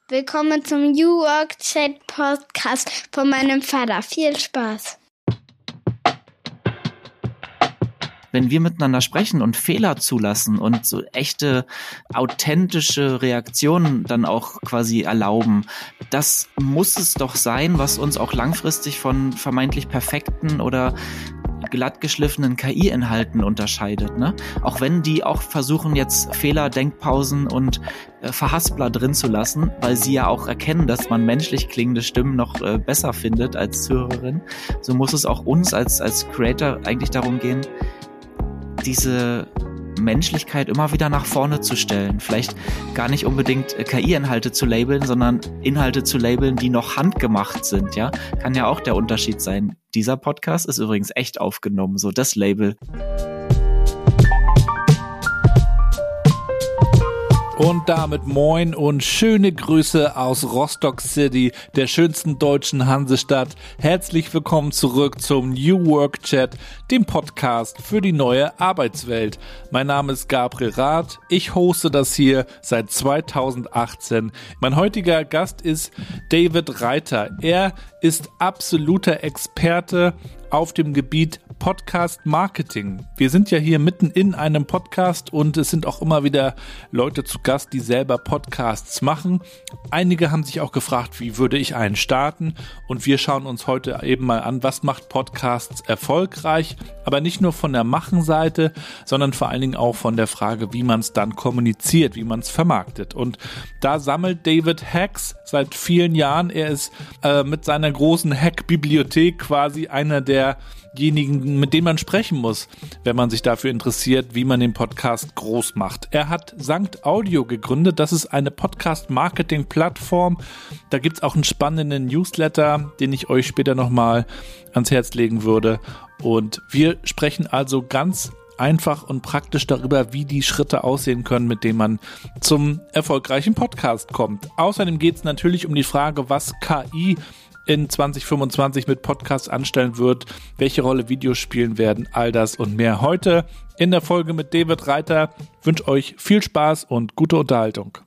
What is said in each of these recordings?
Willkommen zum New Work Chat Podcast von meinem Vater. Viel Spaß. Wenn wir miteinander sprechen und Fehler zulassen und so echte, authentische Reaktionen dann auch quasi erlauben, das muss es doch sein, was uns auch langfristig von vermeintlich perfekten oder glattgeschliffenen KI-Inhalten unterscheidet, ne? Auch wenn die auch versuchen, jetzt Fehler, Denkpausen und Verhaspler drin zu lassen, weil sie ja auch erkennen, dass man menschlich klingende Stimmen noch besser findet als Zuhörerin, so muss es auch uns als Creator eigentlich darum gehen, diese Menschlichkeit immer wieder nach vorne zu stellen. Vielleicht gar nicht unbedingt KI-Inhalte zu labeln, sondern Inhalte zu labeln, die noch handgemacht sind, ja? Kann ja auch der Unterschied sein. Dieser Podcast ist übrigens echt aufgenommen, so das Label. Und damit moin und schöne Grüße aus Rostock City, der schönsten deutschen Hansestadt. Herzlich willkommen zurück zum New Work Chat, dem Podcast für die neue Arbeitswelt. Mein Name ist Gabriel Rath, ich hoste das hier seit 2018. Mein heutiger Gast ist David Reiter. Er ist absoluter Experte auf dem Gebiet Podcast Marketing. Wir sind ja hier mitten in einem Podcast und es sind auch immer wieder Leute zu Gast, die selber Podcasts machen. Einige haben sich auch gefragt, wie würde ich einen starten? Und wir schauen uns heute eben mal an, was macht Podcasts erfolgreich, aber nicht nur von der Machenseite, sondern vor allen Dingen auch von der Frage, wie man es dann kommuniziert, wie man es vermarktet. Und da sammelt David Hacks seit vielen Jahren. Er ist mit seiner großen Hack-Bibliothek quasi einer derjenigen, mit denen man sprechen muss, wenn man sich dafür interessiert, wie man den Podcast groß macht. Er hat Sankt Audio gegründet. Das ist eine Podcast-Marketing-Plattform. Da gibt's auch einen spannenden Newsletter, den ich euch später nochmal ans Herz legen würde. Und wir sprechen also ganz einfach und praktisch darüber, wie die Schritte aussehen können, mit denen man zum erfolgreichen Podcast kommt. Außerdem geht es natürlich um die Frage, was KI in 2025 mit Podcasts anstellen wird, welche Rolle Videos spielen werden, all das und mehr heute in der Folge mit David Reiter. Ich wünsche euch viel Spaß und gute Unterhaltung.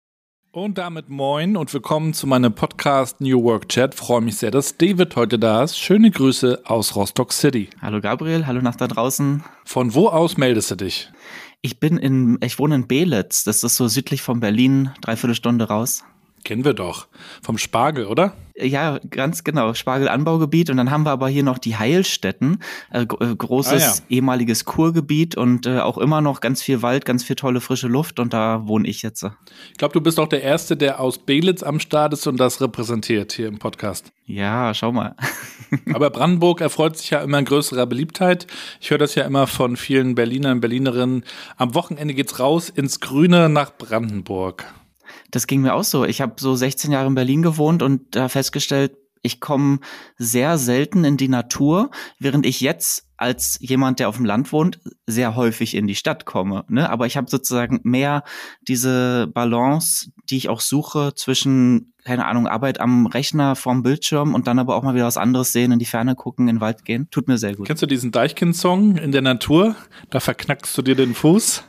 Und damit moin und willkommen zu meinem Podcast New Work Chat. Freue mich sehr, dass David heute da ist. Schöne Grüße aus Rostock City. Hallo Gabriel, hallo nach da draußen. Von wo aus meldest du dich? Ich wohne in Belitz, das ist so südlich von Berlin, 3/4 Stunde raus. Kennen wir doch. Vom Spargel, oder? Ja, ganz genau. Spargelanbaugebiet. Und dann haben wir aber hier noch die Heilstätten, großes ehemaliges Kurgebiet und auch immer noch ganz viel Wald, ganz viel tolle frische Luft. Und da wohne ich jetzt. Ich glaube, du bist auch der Erste, der aus Belitz am Start ist und das repräsentiert hier im Podcast. Ja, schau mal. Aber Brandenburg erfreut sich ja immer größerer Beliebtheit. Ich höre das ja immer von vielen Berlinern, Berlinerinnen. Am Wochenende geht's raus ins Grüne nach Brandenburg. Das ging mir auch so. Ich habe so 16 Jahre in Berlin gewohnt und da festgestellt, ich komme sehr selten in die Natur, während ich jetzt als jemand, der auf dem Land wohnt, sehr häufig in die Stadt komme, ne? Aber ich habe sozusagen mehr diese Balance, die ich auch suche zwischen, keine Ahnung, Arbeit am Rechner vorm Bildschirm und dann aber auch mal wieder was anderes sehen, in die Ferne gucken, in den Wald gehen. Tut mir sehr gut. Kennst du diesen Deichkind-Song in der Natur? Da verknackst du dir den Fuß.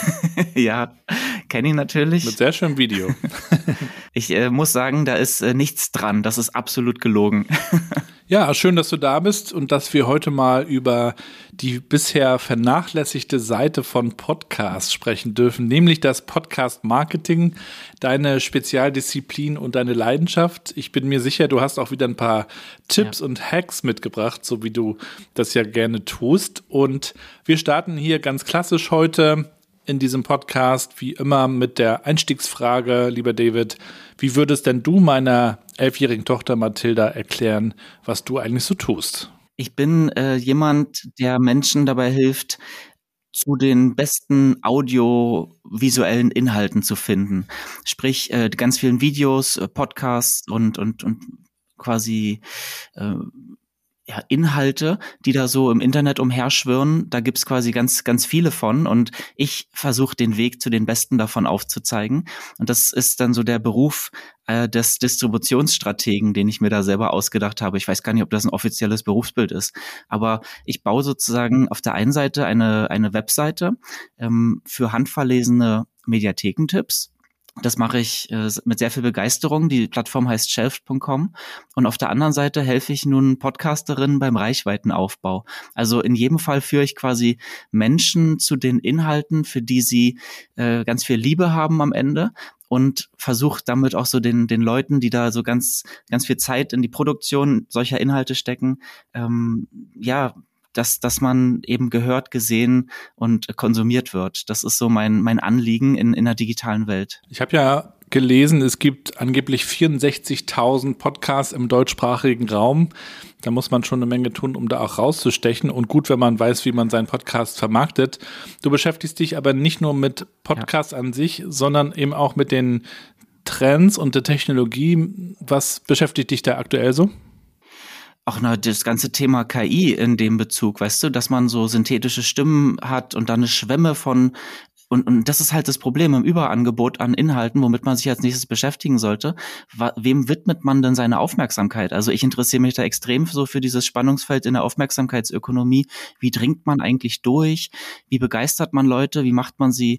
Ja, kenne ich natürlich. Mit sehr schönem Video. Ich muss sagen, da ist nichts dran. Das ist absolut gelogen. Ja, schön, dass du da bist und dass wir heute mal über die bisher vernachlässigte Seite von Podcasts sprechen dürfen, nämlich das Podcast-Marketing, deine Spezialdisziplin und deine Leidenschaft. Ich bin mir sicher, du hast auch wieder ein paar Tipps und Hacks mitgebracht, so wie du das ja gerne tust. Und wir starten hier ganz klassisch heute in diesem Podcast, wie immer, mit der Einstiegsfrage, lieber David. Wie würdest denn du meiner 11-jährigen Tochter Mathilda erklären, was du eigentlich so tust? Ich bin jemand, der Menschen dabei hilft, zu den besten audiovisuellen Inhalten zu finden. Sprich, ganz vielen Videos, Podcasts und quasi Inhalte, die da so im Internet umherschwirren, da gibt's quasi ganz, ganz viele von und ich versuche den Weg zu den Besten davon aufzuzeigen und das ist dann so der Beruf des Distributionsstrategen, den ich mir da selber ausgedacht habe. Ich weiß gar nicht, ob das ein offizielles Berufsbild ist, aber ich baue sozusagen auf der einen Seite eine Webseite für handverlesene Mediathekentipps, Das mache ich mit sehr viel Begeisterung. Die Plattform heißt Shelf.com. Und auf der anderen Seite helfe ich nun Podcasterinnen beim Reichweitenaufbau. Also in jedem Fall führe ich quasi Menschen zu den Inhalten, für die sie ganz viel Liebe haben am Ende. Und versuche damit auch so den Leuten, die da so ganz viel Zeit in die Produktion solcher Inhalte stecken, dass man eben gehört, gesehen und konsumiert wird. Das ist so mein Anliegen in der digitalen Welt. Ich habe ja gelesen, es gibt angeblich 64.000 Podcasts im deutschsprachigen Raum. Da muss man schon eine Menge tun, um da auch rauszustechen. Und gut, wenn man weiß, wie man seinen Podcast vermarktet. Du beschäftigst dich aber nicht nur mit Podcasts an sich, sondern eben auch mit den Trends und der Technologie. Was beschäftigt dich da aktuell so? Auch das ganze Thema KI in dem Bezug, weißt du, dass man so synthetische Stimmen hat und dann eine Schwemme von und das ist halt das Problem im Überangebot an Inhalten, womit man sich als nächstes beschäftigen sollte. Wem widmet man denn seine Aufmerksamkeit? Also ich interessiere mich da extrem so für dieses Spannungsfeld in der Aufmerksamkeitsökonomie. Wie dringt man eigentlich durch? Wie begeistert man Leute? Wie macht man sie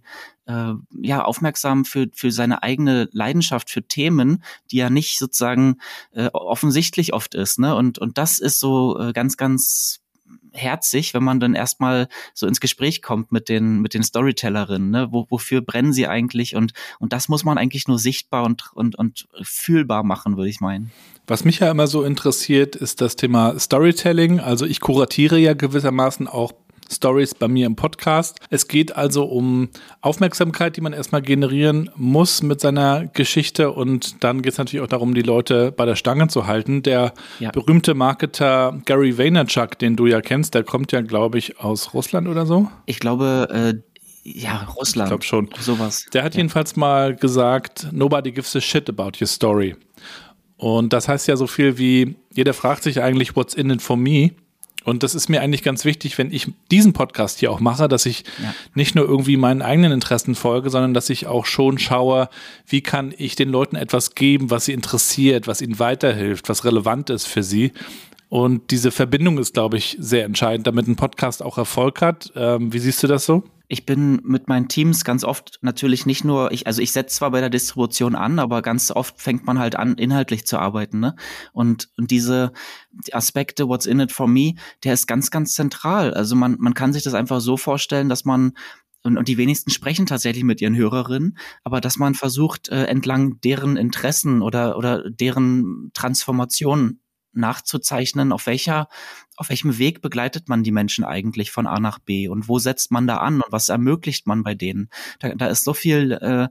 aufmerksam für seine eigene Leidenschaft für Themen, die ja nicht sozusagen offensichtlich oft ist, ne? Und das ist so ganz herzig, wenn man dann erstmal so ins Gespräch kommt mit den Storytellerinnen, ne? Wofür brennen sie eigentlich? Und das muss man eigentlich nur sichtbar und fühlbar machen, würde ich meinen. Was mich ja immer so interessiert, ist das Thema Storytelling. Also ich kuratiere ja gewissermaßen auch Stories bei mir im Podcast. Es geht also um Aufmerksamkeit, die man erstmal generieren muss mit seiner Geschichte, und dann geht es natürlich auch darum, die Leute bei der Stange zu halten. Der berühmte Marketer Gary Vaynerchuk, den du ja kennst, der kommt ja, glaube ich, aus Russland oder so. Ich glaube, Russland. Ich glaube schon. Sowas. Der hat jedenfalls mal gesagt, nobody gives a shit about your story. Und das heißt ja so viel wie, jeder fragt sich eigentlich, what's in it for me? Und das ist mir eigentlich ganz wichtig, wenn ich diesen Podcast hier auch mache, dass ich nicht nur irgendwie meinen eigenen Interessen folge, sondern dass ich auch schon schaue, wie kann ich den Leuten etwas geben, was sie interessiert, was ihnen weiterhilft, was relevant ist für sie. Und diese Verbindung ist, glaube ich, sehr entscheidend, damit ein Podcast auch Erfolg hat. Wie siehst du das so? Ich bin mit meinen Teams ganz oft natürlich nicht nur, ich setze zwar bei der Distribution an, aber ganz oft fängt man halt an, inhaltlich zu arbeiten, ne? Und diese Aspekte, what's in it for me, der ist ganz zentral. Also man kann sich das einfach so vorstellen, dass man und die wenigsten sprechen tatsächlich mit ihren Hörerinnen, aber dass man versucht, entlang deren Interessen oder deren Transformation nachzuzeichnen, auf welchem Weg begleitet man die Menschen eigentlich von A nach B und wo setzt man da an und was ermöglicht man bei denen? Da ist so viel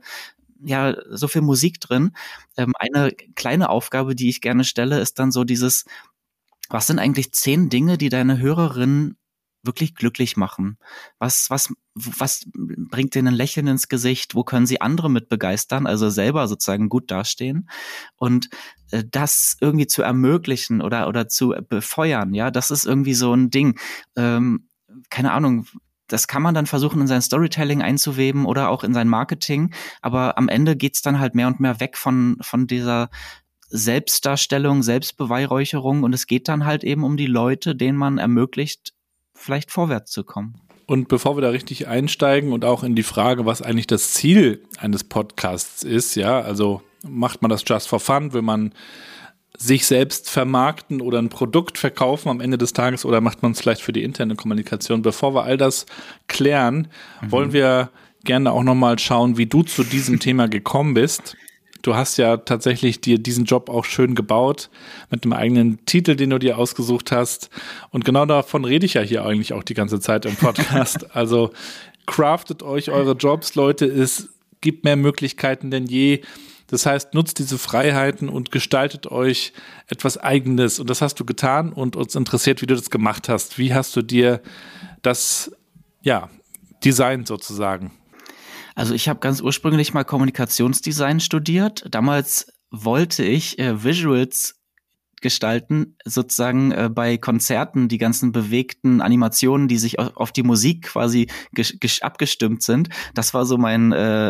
so viel Musik drin. Eine kleine Aufgabe, die ich gerne stelle, ist dann so dieses, was sind eigentlich 10 Dinge, die deine Hörerinnen wirklich glücklich machen? Was bringt denen ein Lächeln ins Gesicht? Wo können sie andere mit begeistern? Also selber sozusagen gut dastehen. Und das irgendwie zu ermöglichen oder zu befeuern, ja, das ist irgendwie so ein Ding. Keine Ahnung, das kann man dann versuchen, in sein Storytelling einzuweben oder auch in sein Marketing. Aber am Ende geht's dann halt mehr und mehr weg von dieser Selbstdarstellung, Selbstbeweihräucherung. Und es geht dann halt eben um die Leute, denen man ermöglicht, vielleicht vorwärts zu kommen. Und bevor wir da richtig einsteigen und auch in die Frage, was eigentlich das Ziel eines Podcasts ist, ja, also macht man das just for fun, will man sich selbst vermarkten oder ein Produkt verkaufen am Ende des Tages, oder macht man es vielleicht für die interne Kommunikation? Bevor wir all das klären, wollen wir gerne auch nochmal schauen, wie du zu diesem Thema gekommen bist. Du hast ja tatsächlich dir diesen Job auch schön gebaut mit einem eigenen Titel, den du dir ausgesucht hast. Und genau davon rede ich ja hier eigentlich auch die ganze Zeit im Podcast. Also craftet euch eure Jobs, Leute. Es gibt mehr Möglichkeiten denn je. Das heißt, nutzt diese Freiheiten und gestaltet euch etwas Eigenes. Und das hast du getan, und uns interessiert, wie du das gemacht hast. Wie hast du dir das, designt sozusagen? Also ich habe ganz ursprünglich mal Kommunikationsdesign studiert. Damals wollte ich Visuals gestalten, sozusagen bei Konzerten, die ganzen bewegten Animationen, die sich auf die Musik quasi abgestimmt sind. Das war so mein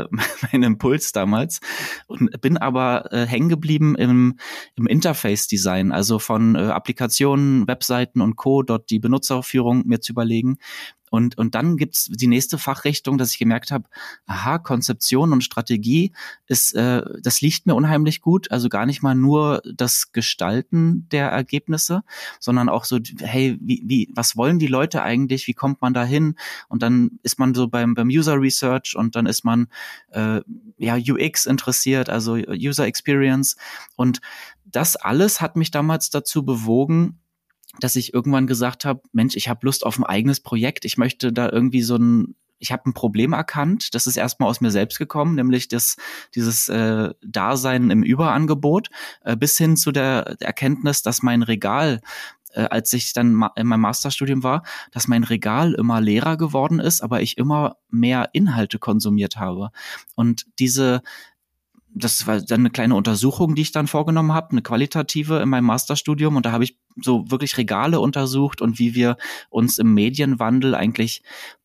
Impuls damals, und bin aber hängen geblieben im Interface-Design, also von Applikationen, Webseiten und Co., dort die Benutzerführung mir zu überlegen. Und dann gibt's die nächste Fachrichtung, dass ich gemerkt habe, aha, Konzeption und Strategie ist, das liegt mir unheimlich gut. Also gar nicht mal nur das Gestalten der Ergebnisse, sondern auch so, hey, was wollen die Leute eigentlich? Wie kommt man da hin? Und dann ist man so beim User Research und dann ist man UX interessiert, also User Experience. Und das alles hat mich damals dazu bewogen, dass ich irgendwann gesagt habe, Mensch, ich habe Lust auf ein eigenes Projekt. Ich möchte da irgendwie ich habe ein Problem erkannt. Das ist erstmal aus mir selbst gekommen, nämlich dieses Dasein im Überangebot, bis hin zu der Erkenntnis, dass mein Regal, als ich dann in meinem Masterstudium war, dass mein Regal immer leerer geworden ist, aber ich immer mehr Inhalte konsumiert habe. Und das war dann eine kleine Untersuchung, die ich dann vorgenommen habe, eine qualitative in meinem Masterstudium. Und da habe ich so wirklich Regale untersucht und wie wir uns im Medienwandel eigentlich,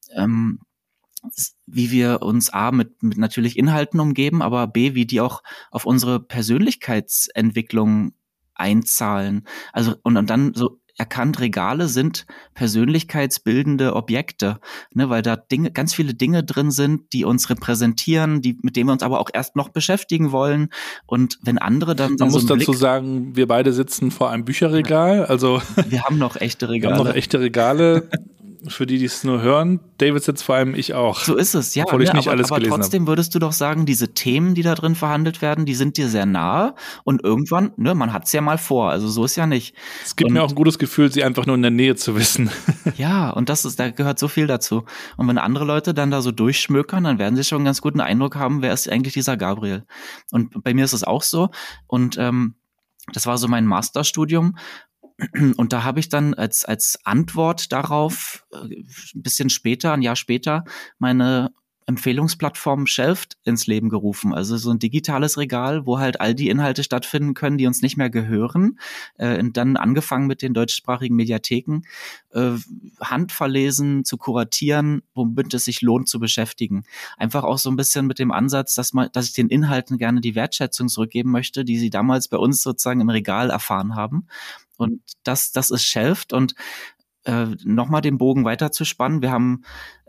wie wir uns A, mit natürlich Inhalten umgeben, aber B, wie die auch auf unsere Persönlichkeitsentwicklung einzahlen. Also, und dann so erkannt, Regale sind persönlichkeitsbildende Objekte, ne, weil da ganz viele Dinge drin sind, die uns repräsentieren, mit denen wir uns aber auch erst noch beschäftigen wollen. Und wenn andere dann Man muss dazu sagen, wir beide sitzen vor einem Bücherregal, also wir haben noch echte Regale. Wir haben noch echte Regale. Für die es nur hören, David sitzt vor allem, ich auch. So ist es, ja. Obwohl ich nicht alles gelesen habe. Aber trotzdem würdest du doch sagen, diese Themen, die da drin verhandelt werden, die sind dir sehr nahe und irgendwann, ne, man hat's ja mal vor, also so ist ja nicht. Es gibt mir auch ein gutes Gefühl, sie einfach nur in der Nähe zu wissen. Ja, und da gehört so viel dazu. Und wenn andere Leute dann da so durchschmökern, dann werden sie schon einen ganz guten Eindruck haben, wer ist eigentlich dieser Gabriel. Und bei mir ist es auch so und das war so mein Masterstudium. Und da habe ich dann als Antwort darauf ein bisschen später, ein Jahr später, meine Empfehlungsplattform Shelft ins Leben gerufen. Also so ein digitales Regal, wo halt all die Inhalte stattfinden können, die uns nicht mehr gehören. Und dann angefangen mit den deutschsprachigen Mediatheken, handverlesen, zu kuratieren, womit es sich lohnt zu beschäftigen. Einfach auch so ein bisschen mit dem Ansatz, dass ich den Inhalten gerne die Wertschätzung zurückgeben möchte, die sie damals bei uns sozusagen im Regal erfahren haben. Und das ist Shelft. Und nochmal den Bogen weiter zu spannen. Wir haben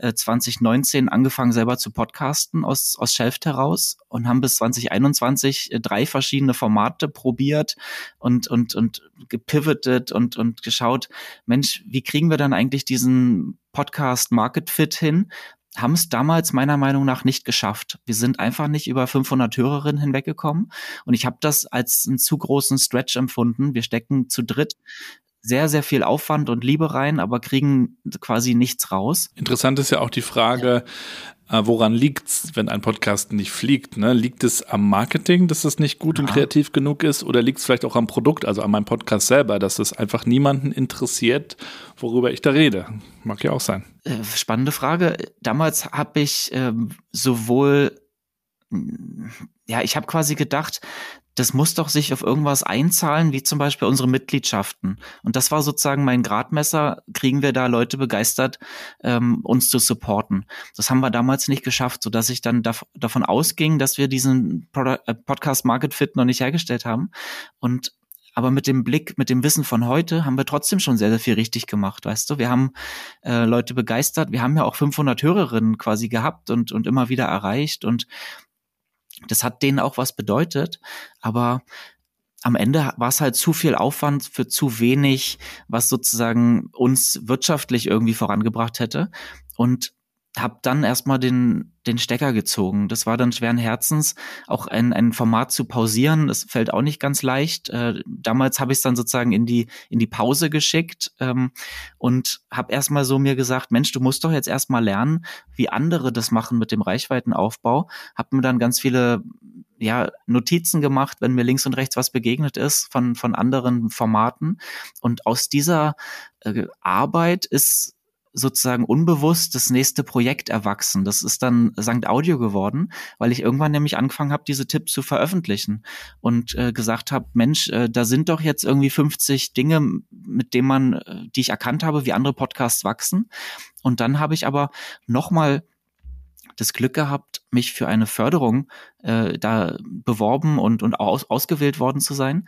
2019 angefangen, selber zu podcasten aus Shelft heraus und haben bis 2021 3 verschiedene Formate probiert und gepivotet und geschaut, Mensch, wie kriegen wir dann eigentlich diesen Podcast Market Fit hin? Haben es damals meiner Meinung nach nicht geschafft. Wir sind einfach nicht über 500 Hörerinnen hinweggekommen und ich habe das als einen zu großen Stretch empfunden. Wir stecken zu dritt sehr, sehr viel Aufwand und Liebe rein, aber kriegen quasi nichts raus. Interessant ist ja auch die Frage, woran liegt's, wenn ein Podcast nicht fliegt? Ne? Liegt es am Marketing, dass es nicht gut und kreativ genug ist, oder liegt es vielleicht auch am Produkt, also an meinem Podcast selber, dass es einfach niemanden interessiert, worüber ich da rede? Mag ja auch sein. Spannende Frage. Damals habe ich ich habe quasi gedacht, das muss doch sich auf irgendwas einzahlen, wie zum Beispiel unsere Mitgliedschaften. Und das war sozusagen mein Gradmesser, kriegen wir da Leute begeistert, uns zu supporten. Das haben wir damals nicht geschafft, sodass ich dann davon ausging, dass wir diesen Podcast Market Fit noch nicht hergestellt haben. Aber mit dem Blick, mit dem Wissen von heute haben wir trotzdem schon sehr, sehr viel richtig gemacht, weißt du? Wir haben Leute begeistert, wir haben ja auch 500 Hörerinnen quasi gehabt und immer wieder erreicht und das hat denen auch was bedeutet, aber am Ende war es halt zu viel Aufwand für zu wenig, was sozusagen uns wirtschaftlich irgendwie vorangebracht hätte und habe dann erstmal den Stecker gezogen. Das war dann schweren Herzens, auch ein Format zu pausieren. Das fällt auch nicht ganz leicht. Damals habe ich es dann sozusagen in die Pause geschickt und habe erstmal so mir gesagt, Mensch, du musst doch jetzt erstmal lernen, wie andere das machen mit dem Reichweitenaufbau. Habe mir dann ganz viele Notizen gemacht, wenn mir links und rechts was begegnet ist von anderen Formaten. Und aus dieser Arbeit ist sozusagen unbewusst das nächste Projekt erwachsen. Das ist dann Sankt Audio geworden, weil ich irgendwann nämlich angefangen habe, diese Tipps zu veröffentlichen und gesagt habe, Mensch, da sind doch jetzt irgendwie 50 Dinge, mit denen die ich erkannt habe, wie andere Podcasts wachsen. Und dann habe ich aber nochmal das Glück gehabt, mich für eine Förderung da beworben und ausgewählt worden zu sein.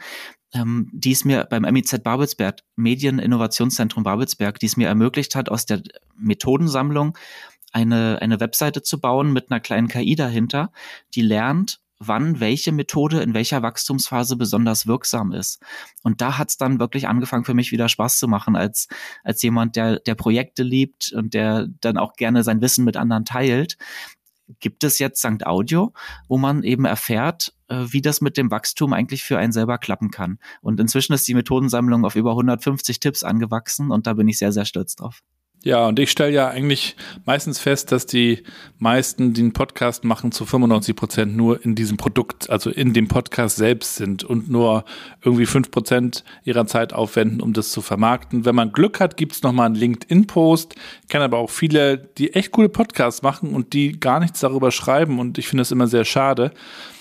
die es mir beim MIZ Babelsberg, Medieninnovationszentrum Babelsberg, die es mir ermöglicht hat, aus der Methodensammlung eine Webseite zu bauen mit einer kleinen KI dahinter, die lernt, wann welche Methode in welcher Wachstumsphase besonders wirksam ist. Und da hat's dann wirklich angefangen für mich wieder Spaß zu machen, als jemand, der Projekte liebt und der dann auch gerne sein Wissen mit anderen teilt. Gibt es jetzt St. Audio, wo man eben erfährt, wie das mit dem Wachstum eigentlich für einen selber klappen kann. Und inzwischen ist die Methodensammlung auf über 150 Tipps angewachsen und da bin ich sehr, sehr stolz drauf. Ja, und ich stelle ja eigentlich meistens fest, dass die meisten, die einen Podcast machen, zu 95% nur in diesem Produkt, also in dem Podcast selbst sind und nur irgendwie 5% ihrer Zeit aufwenden, um das zu vermarkten. Wenn man Glück hat, gibt's noch mal einen LinkedIn-Post. Ich kenne aber auch viele, die echt coole Podcasts machen und die gar nichts darüber schreiben und ich finde das immer sehr schade,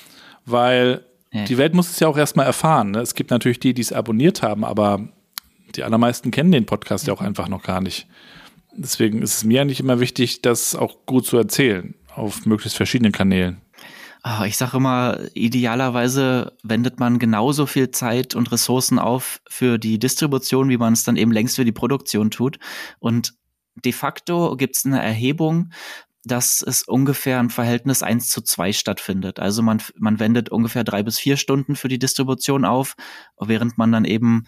weil die Welt muss es ja auch erstmal erfahren. Ne? Es gibt natürlich die es abonniert haben, aber die allermeisten kennen den Podcast ja auch einfach noch gar nicht. Deswegen ist es mir eigentlich immer wichtig, das auch gut zu erzählen, auf möglichst verschiedenen Kanälen. Ich sage immer, idealerweise wendet man genauso viel Zeit und Ressourcen auf für die Distribution, wie man es dann eben längst für die Produktion tut. Und de facto gibt es eine Erhebung, dass es ungefähr ein Verhältnis 1:2 stattfindet. Also man wendet ungefähr 3 bis 4 Stunden für die Distribution auf, während man dann eben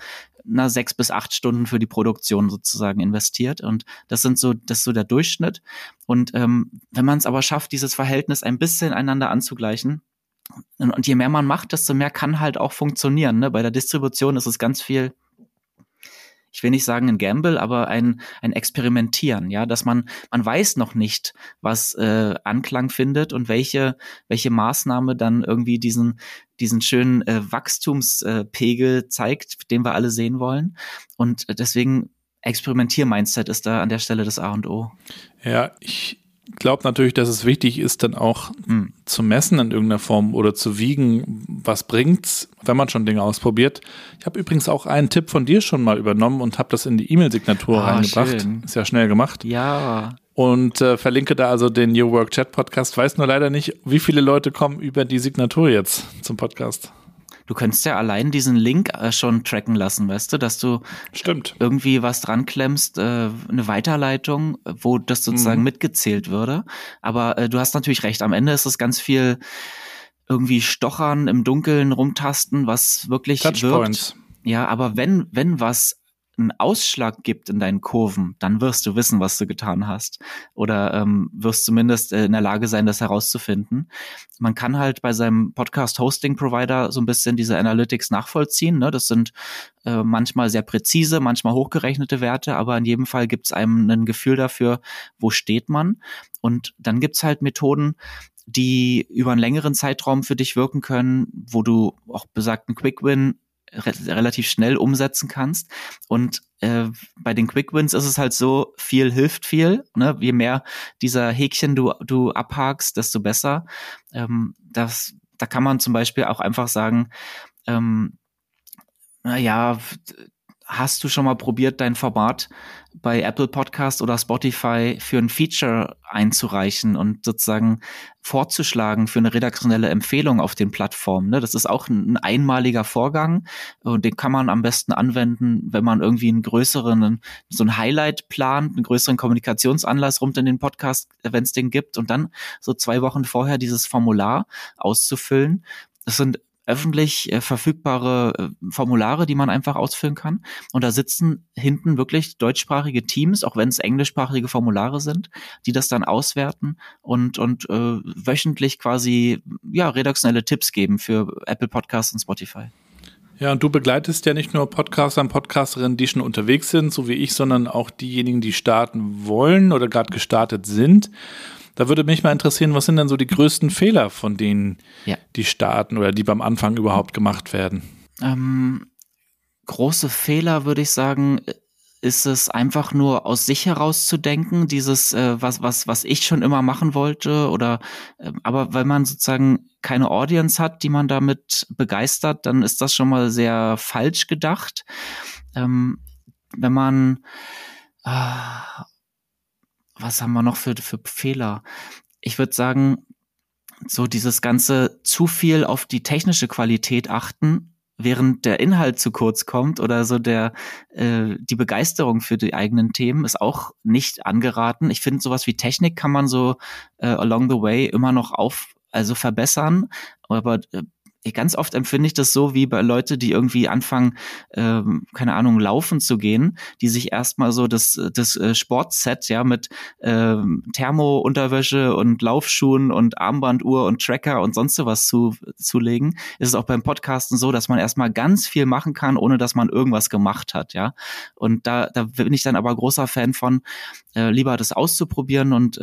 6 bis 8 Stunden für die Produktion sozusagen investiert. Und das ist so der Durchschnitt. Und wenn man es aber schafft, dieses Verhältnis ein bisschen einander anzugleichen, und je mehr man macht, desto mehr kann halt auch funktionieren. Ne? Bei der Distribution ist es ganz viel, ich will nicht sagen ein Gamble, aber ein Experimentieren, ja, dass man weiß noch nicht, was Anklang findet und welche Maßnahme dann irgendwie diesen schönen Wachstumspegel zeigt, den wir alle sehen wollen. Und deswegen Experimentier-Mindset ist da an der Stelle das A und O. Ja, ich glaube natürlich, dass es wichtig ist, dann auch zu messen in irgendeiner Form oder zu wiegen, was bringt's, wenn man schon Dinge ausprobiert. Ich habe übrigens auch einen Tipp von dir schon mal übernommen und habe das in die E-Mail-Signatur reingebracht. Schön. Ist ja schnell gemacht. Ja. Und verlinke da also den New Work Chat Podcast. Weiß nur leider nicht, wie viele Leute kommen über die Signatur jetzt zum Podcast. Du könntest ja allein diesen Link schon tracken lassen, weißt du, dass du irgendwie was dran klemmst, eine Weiterleitung, wo das sozusagen mitgezählt würde. Aber du hast natürlich recht, am Ende ist es ganz viel irgendwie Stochern, im Dunkeln rumtasten, was wirklich wirkt. Ja, aber wenn was einen Ausschlag gibt in deinen Kurven, dann wirst du wissen, was du getan hast. Oder wirst zumindest in der Lage sein, das herauszufinden. Man kann halt bei seinem Podcast-Hosting-Provider so ein bisschen diese Analytics nachvollziehen. Ne? Das sind manchmal sehr präzise, manchmal hochgerechnete Werte, aber in jedem Fall gibt es einem ein Gefühl dafür, wo steht man. Und dann gibt's halt Methoden, die über einen längeren Zeitraum für dich wirken können, wo du auch besagten Quick-Win relativ schnell umsetzen kannst. Und bei den Quick Wins ist es halt so, viel hilft viel. Ne? Je mehr dieser Häkchen du abhakst, desto besser. Da kann man zum Beispiel auch einfach sagen, hast du schon mal probiert, dein Format bei Apple Podcast oder Spotify für ein Feature einzureichen und sozusagen vorzuschlagen für eine redaktionelle Empfehlung auf den Plattformen? Ne? Das ist auch ein einmaliger Vorgang und den kann man am besten anwenden, wenn man irgendwie so ein Highlight plant, einen größeren Kommunikationsanlass rund in den Podcast, wenn es den gibt, und dann so 2 Wochen vorher dieses Formular auszufüllen. Das sind öffentlich verfügbare Formulare, die man einfach ausfüllen kann. Und da sitzen hinten wirklich deutschsprachige Teams, auch wenn es englischsprachige Formulare sind, die das dann auswerten und wöchentlich quasi redaktionelle Tipps geben für Apple Podcasts und Spotify. Ja, und du begleitest ja nicht nur Podcaster und Podcasterinnen, die schon unterwegs sind, so wie ich, sondern auch diejenigen, die starten wollen oder gerade gestartet sind. Da würde mich mal interessieren, was sind denn so die größten Fehler von denen, die starten oder die beim Anfang überhaupt gemacht werden? Große Fehler, würde ich sagen, ist es einfach nur aus sich herauszudenken, dieses, was ich schon immer machen wollte, oder aber wenn man sozusagen keine Audience hat, die man damit begeistert, dann ist das schon mal sehr falsch gedacht. Wenn man was haben wir noch für Fehler? Ich würde sagen, so dieses ganze zu viel auf die technische Qualität achten, während der Inhalt zu kurz kommt oder so die Begeisterung für die eigenen Themen ist auch nicht angeraten. Ich finde, sowas wie Technik kann man so along the way immer noch also verbessern, aber ganz oft empfinde ich das so wie bei Leute, die irgendwie anfangen, keine Ahnung, laufen zu gehen, die sich erstmal so das Sportset ja mit Thermo-Unterwäsche und Laufschuhen und Armbanduhr und Tracker und sonst sowas zulegen. Ist es auch beim Podcasten so, dass man erstmal ganz viel machen kann, ohne dass man irgendwas gemacht hat, ja. Und da bin ich dann aber großer Fan von, lieber das auszuprobieren und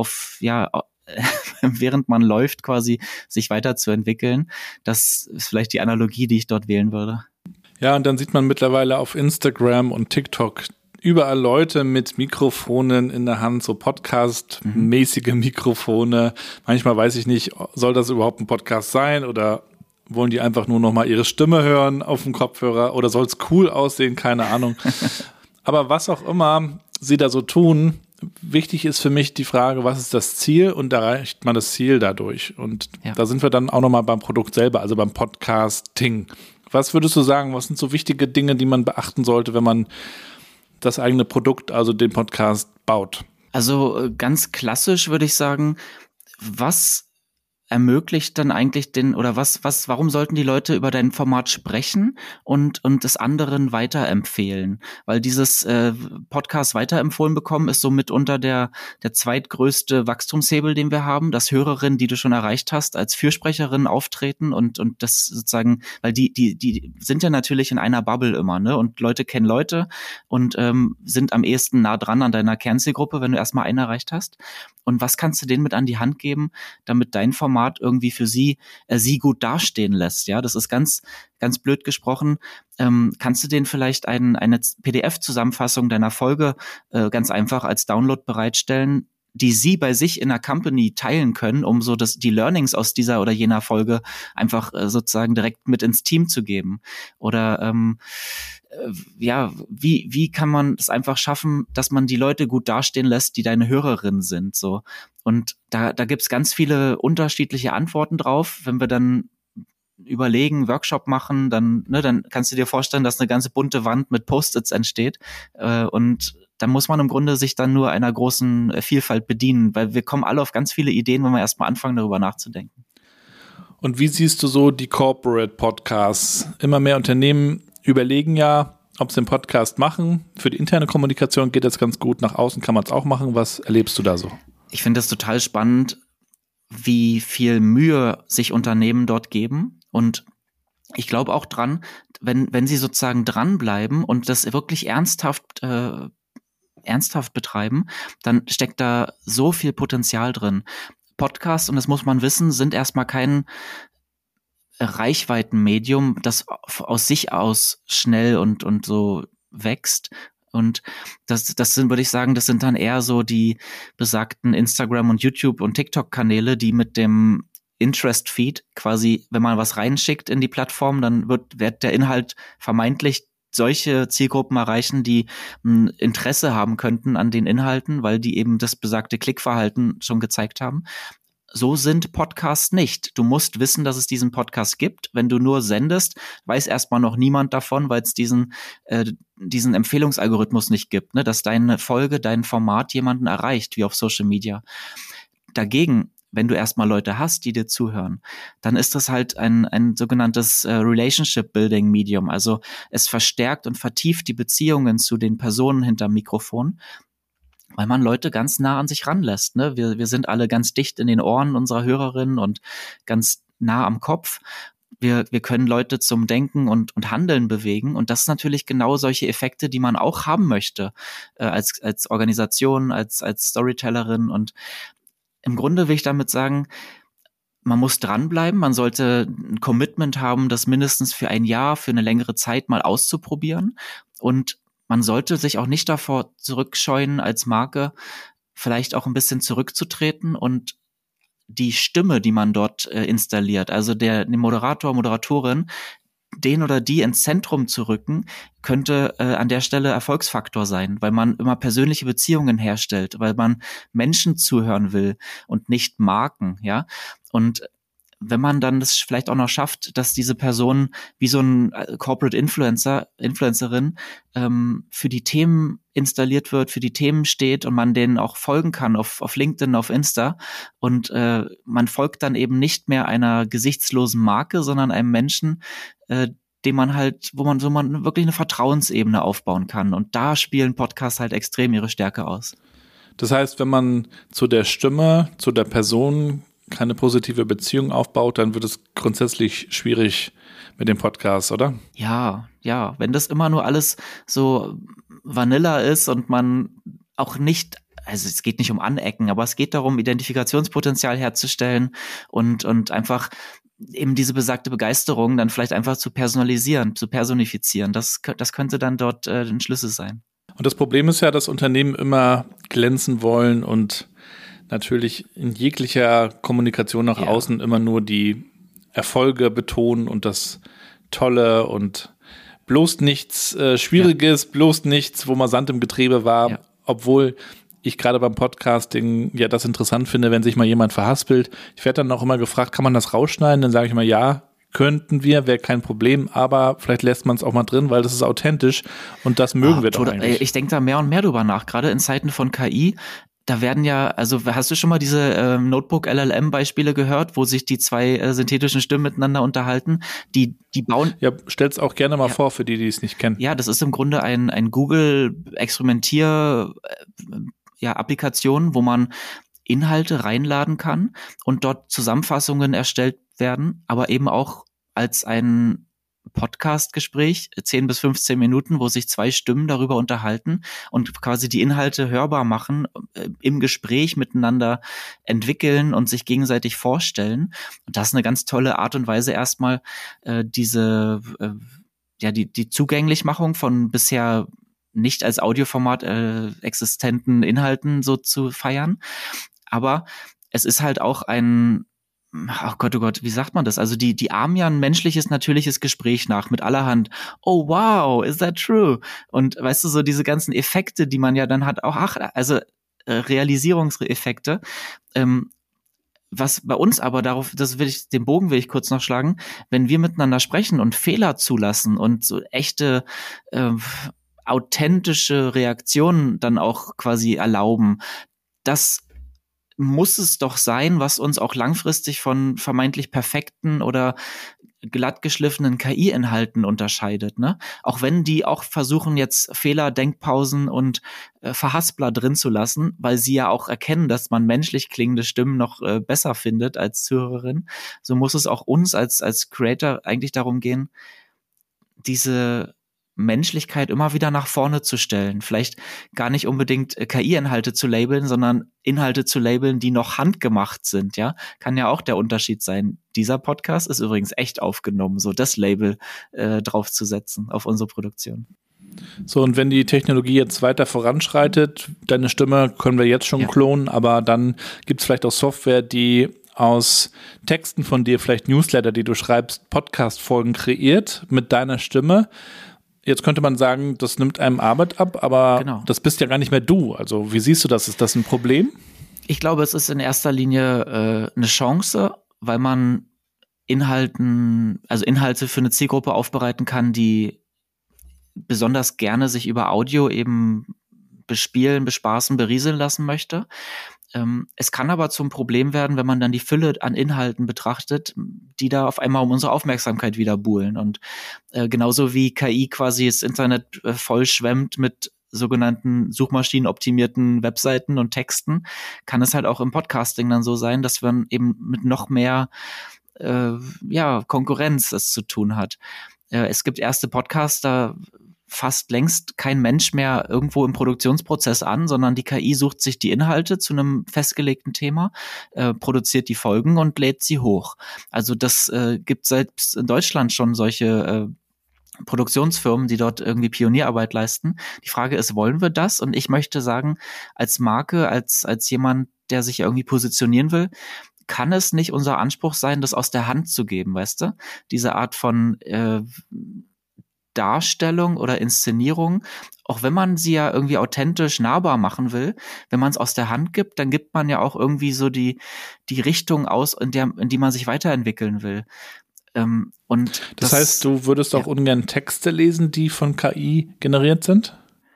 während man läuft quasi sich weiterzuentwickeln. Das ist vielleicht die Analogie, die ich dort wählen würde. Ja, und dann sieht man mittlerweile auf Instagram und TikTok überall Leute mit Mikrofonen in der Hand, so Podcast-mäßige Mikrofone. Manchmal weiß ich nicht, soll das überhaupt ein Podcast sein oder wollen die einfach nur noch mal ihre Stimme hören auf dem Kopfhörer oder soll es cool aussehen, keine Ahnung. Aber was auch immer sie da so tun, wichtig ist für mich die Frage, was ist das Ziel und erreicht man das Ziel dadurch? Und da sind wir dann auch nochmal beim Produkt selber, also beim Podcasting. Was würdest du sagen, was sind so wichtige Dinge, die man beachten sollte, wenn man das eigene Produkt, also den Podcast, baut? Also ganz klassisch würde ich sagen, was ermöglicht dann eigentlich warum sollten die Leute über dein Format sprechen und des anderen weiterempfehlen? Weil dieses Podcast weiterempfohlen bekommen ist so mitunter der zweitgrößte Wachstumshebel, den wir haben, dass Hörerinnen, die du schon erreicht hast, als Fürsprecherin auftreten und das sozusagen, weil die sind ja natürlich in einer Bubble immer, ne? Und Leute kennen Leute und sind am ehesten nah dran an deiner Kernzielgruppe, wenn du erstmal einen erreicht hast. Und was kannst du denen mit an die Hand geben, damit dein Format irgendwie für sie gut dastehen lässt? Ja, das ist ganz, ganz blöd gesprochen. Kannst du denen vielleicht eine PDF-Zusammenfassung deiner Folge ganz einfach als Download bereitstellen, die sie bei sich in der Company teilen können, um so die Learnings aus dieser oder jener Folge einfach sozusagen direkt mit ins Team zu geben? Oder wie kann man es einfach schaffen, dass man die Leute gut dastehen lässt, die deine Hörerinnen sind, so. Und da gibt's ganz viele unterschiedliche Antworten drauf. Wenn wir dann überlegen, Workshop machen, dann kannst du dir vorstellen, dass eine ganze bunte Wand mit Post-its entsteht. Und dann muss man im Grunde sich dann nur einer großen Vielfalt bedienen, weil wir kommen alle auf ganz viele Ideen, wenn wir erstmal anfangen, darüber nachzudenken. Und wie siehst du so die Corporate Podcasts? Immer mehr Unternehmen überlegen ja, ob sie einen Podcast machen. Für die interne Kommunikation geht das ganz gut. Nach außen kann man es auch machen. Was erlebst du da so? Ich finde das total spannend, wie viel Mühe sich Unternehmen dort geben. Und ich glaube auch dran, wenn sie sozusagen dranbleiben und das wirklich ernsthaft betreiben, dann steckt da so viel Potenzial drin. Podcasts, und das muss man wissen, sind erstmal kein Reichweitenmedium, das aus sich aus schnell und so wächst. Und das sind, würde ich sagen, das sind dann eher so die besagten Instagram und YouTube und TikTok-Kanäle, die mit dem Interest-Feed quasi, wenn man was reinschickt in die Plattform, dann wird der Inhalt vermeintlich solche Zielgruppen erreichen, die ein Interesse haben könnten an den Inhalten, weil die eben das besagte Klickverhalten schon gezeigt haben. So sind Podcasts nicht. Du musst wissen, dass es diesen Podcast gibt. Wenn du nur sendest, weiß erstmal noch niemand davon, weil es diesen Empfehlungsalgorithmus nicht gibt, ne? Dass deine Folge, dein Format jemanden erreicht, wie auf Social Media. Dagegen, wenn du erstmal Leute hast, die dir zuhören, dann ist das halt ein sogenanntes Relationship-Building-Medium. Also es verstärkt und vertieft die Beziehungen zu den Personen hinterm Mikrofon, weil man Leute ganz nah an sich ranlässt, ne? Wir sind alle ganz dicht in den Ohren unserer Hörerinnen und ganz nah am Kopf. Wir können Leute zum Denken und Handeln bewegen. Und das ist natürlich genau solche Effekte, die man auch haben möchte, als Organisation, als Storytellerin. Und im Grunde will ich damit sagen, man muss dranbleiben, man sollte ein Commitment haben, das mindestens für ein Jahr, für eine längere Zeit mal auszuprobieren. Und man sollte sich auch nicht davor zurückscheuen, als Marke vielleicht auch ein bisschen zurückzutreten und die Stimme, die man dort installiert, also der Moderator, Moderatorin, den oder die ins Zentrum zu rücken, könnte an der Stelle Erfolgsfaktor sein, weil man immer persönliche Beziehungen herstellt, weil man Menschen zuhören will und nicht Marken, ja. Und wenn man dann das vielleicht auch noch schafft, dass diese Person wie so ein Corporate Influencerin für die Themen installiert wird, für die Themen steht und man denen auch folgen kann auf LinkedIn, auf Insta und man folgt dann eben nicht mehr einer gesichtslosen Marke, sondern einem Menschen, dem man halt, wo man wirklich eine Vertrauensebene aufbauen kann. Und da spielen Podcasts halt extrem ihre Stärke aus. Das heißt, wenn man zu der Stimme, zu der Person keine positive Beziehung aufbaut, dann wird es grundsätzlich schwierig mit dem Podcast, oder? Ja. Wenn das immer nur alles so Vanilla ist und man auch nicht, also es geht nicht um Anecken, aber es geht darum, Identifikationspotenzial herzustellen und einfach eben diese besagte Begeisterung dann vielleicht einfach zu personalisieren, zu personifizieren. Das könnte dann dort ein Schlüssel sein. Und das Problem ist ja, dass Unternehmen immer glänzen wollen und natürlich in jeglicher Kommunikation nach außen immer nur die Erfolge betonen und das Tolle und bloß nichts Schwieriges, bloß nichts, wo mal Sand im Getriebe war, obwohl ich gerade beim Podcasting ja das interessant finde, wenn sich mal jemand verhaspelt. Ich werde dann auch immer gefragt, kann man das rausschneiden? Dann sage ich mal, ja, könnten wir, wäre kein Problem, aber vielleicht lässt man es auch mal drin, weil das ist authentisch und das mögen wir doch eigentlich. Ich denke da mehr und mehr drüber nach, gerade in Zeiten von KI. Da werden ja, also hast du schon mal diese Notebook-LLM-Beispiele gehört, wo sich die zwei synthetischen Stimmen miteinander unterhalten? Die bauen. Ja, stell's auch gerne mal vor für die es nicht kennen. Ja, das ist im Grunde ein Google-Experimentier-Applikation, wo man Inhalte reinladen kann und dort Zusammenfassungen erstellt werden, aber eben auch als ein Podcast-Gespräch, 10 bis 15 Minuten, wo sich zwei Stimmen darüber unterhalten und quasi die Inhalte hörbar machen, im Gespräch miteinander entwickeln und sich gegenseitig vorstellen. Und das ist eine ganz tolle Art und Weise, erstmal die Zugänglichmachung von bisher nicht als Audioformat existenten Inhalten so zu feiern. Aber es ist halt auch oh Gott, wie sagt man das? Also die ahmen ja ein menschliches, natürliches Gespräch nach mit allerhand. Oh wow, is that true? Und weißt du, so diese ganzen Effekte, die man ja dann hat, auch Realisierungseffekte. Was bei uns aber den Bogen will ich kurz noch schlagen, wenn wir miteinander sprechen und Fehler zulassen und so echte authentische Reaktionen dann auch quasi erlauben, das muss es doch sein, was uns auch langfristig von vermeintlich perfekten oder glatt geschliffenen KI-Inhalten unterscheidet, ne? Auch wenn die auch versuchen, jetzt Fehler, Denkpausen und Verhaspler drin zu lassen, weil sie ja auch erkennen, dass man menschlich klingende Stimmen noch besser findet als Zuhörerin, so muss es auch uns als Creator eigentlich darum gehen, diese Menschlichkeit immer wieder nach vorne zu stellen. Vielleicht gar nicht unbedingt KI-Inhalte zu labeln, sondern Inhalte zu labeln, die noch handgemacht sind, ja. Kann ja auch der Unterschied sein. Dieser Podcast ist übrigens echt aufgenommen, so das Label draufzusetzen auf unsere Produktion. So, und wenn die Technologie jetzt weiter voranschreitet, deine Stimme können wir jetzt schon klonen, aber dann gibt es vielleicht auch Software, die aus Texten von dir, vielleicht Newsletter, die du schreibst, Podcast-Folgen kreiert mit deiner Stimme. Jetzt könnte man sagen, das nimmt einem Arbeit ab, aber Das bist ja gar nicht mehr du. Also wie siehst du das? Ist das ein Problem? Ich glaube, es ist in erster Linie eine Chance, weil man Inhalte für eine Zielgruppe aufbereiten kann, die besonders gerne sich über Audio eben bespielen, bespaßen, berieseln lassen möchte. Es kann aber zum Problem werden, wenn man dann die Fülle an Inhalten betrachtet, die da auf einmal um unsere Aufmerksamkeit wieder buhlen. Und genauso wie KI quasi das Internet voll schwemmt mit sogenannten suchmaschinenoptimierten Webseiten und Texten, kann es halt auch im Podcasting dann so sein, dass man eben mit noch mehr Konkurrenz es zu tun hat. Es gibt erste Podcaster, fast längst kein Mensch mehr irgendwo im Produktionsprozess an, sondern die KI sucht sich die Inhalte zu einem festgelegten Thema, produziert die Folgen und lädt sie hoch. Also das gibt selbst in Deutschland schon solche Produktionsfirmen, die dort irgendwie Pionierarbeit leisten. Die Frage ist, wollen wir das? Und ich möchte sagen, als Marke, als jemand, der sich irgendwie positionieren will, kann es nicht unser Anspruch sein, das aus der Hand zu geben, weißt du? Diese Art von Darstellung oder Inszenierung, auch wenn man sie ja irgendwie authentisch nahbar machen will, wenn man es aus der Hand gibt, dann gibt man ja auch irgendwie so die Richtung aus, in die man sich weiterentwickeln will. Und das heißt, du würdest auch ungern Texte lesen, die von KI generiert sind?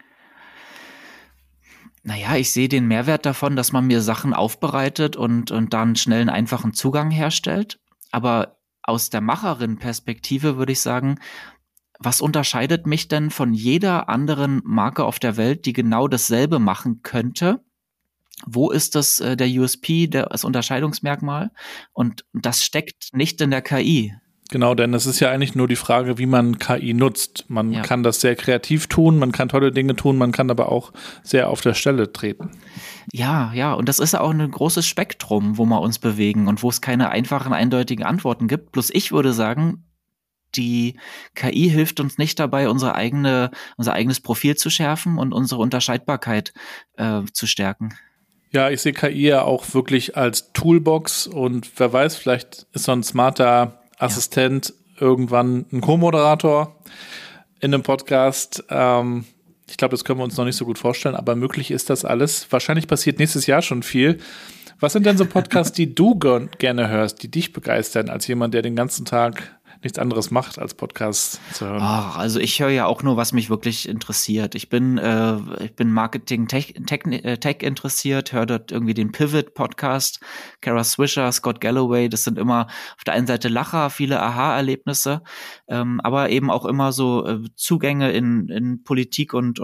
Naja, ich sehe den Mehrwert davon, dass man mir Sachen aufbereitet und dann schnell einen einfachen Zugang herstellt. Aber aus der Macherin-Perspektive würde ich sagen, was unterscheidet mich denn von jeder anderen Marke auf der Welt, die genau dasselbe machen könnte? Wo ist das der USP, das Unterscheidungsmerkmal? Und das steckt nicht in der KI. Genau, denn es ist ja eigentlich nur die Frage, wie man KI nutzt. Man kann das sehr kreativ tun, man kann tolle Dinge tun, man kann aber auch sehr auf der Stelle treten. Ja, und das ist ja auch ein großes Spektrum, wo wir uns bewegen und wo es keine einfachen, eindeutigen Antworten gibt. Bloß ich würde sagen, die KI hilft uns nicht dabei, unser eigenes Profil zu schärfen und unsere Unterscheidbarkeit zu stärken. Ja, ich sehe KI ja auch wirklich als Toolbox und wer weiß, vielleicht ist so ein smarter Assistent irgendwann ein Co-Moderator in einem Podcast. Ich glaube, das können wir uns noch nicht so gut vorstellen, aber möglich ist das alles. Wahrscheinlich passiert nächstes Jahr schon viel. Was sind denn so Podcasts, die du gerne hörst, die dich begeistern, als jemand, der den ganzen Tag nichts anderes macht, als Podcasts zu hören? Also ich höre ja auch nur, was mich wirklich interessiert. Ich bin Marketing, Tech interessiert, höre dort irgendwie den Pivot-Podcast, Kara Swisher, Scott Galloway, das sind immer auf der einen Seite Lacher, viele Aha-Erlebnisse, aber eben auch immer so Zugänge in Politik und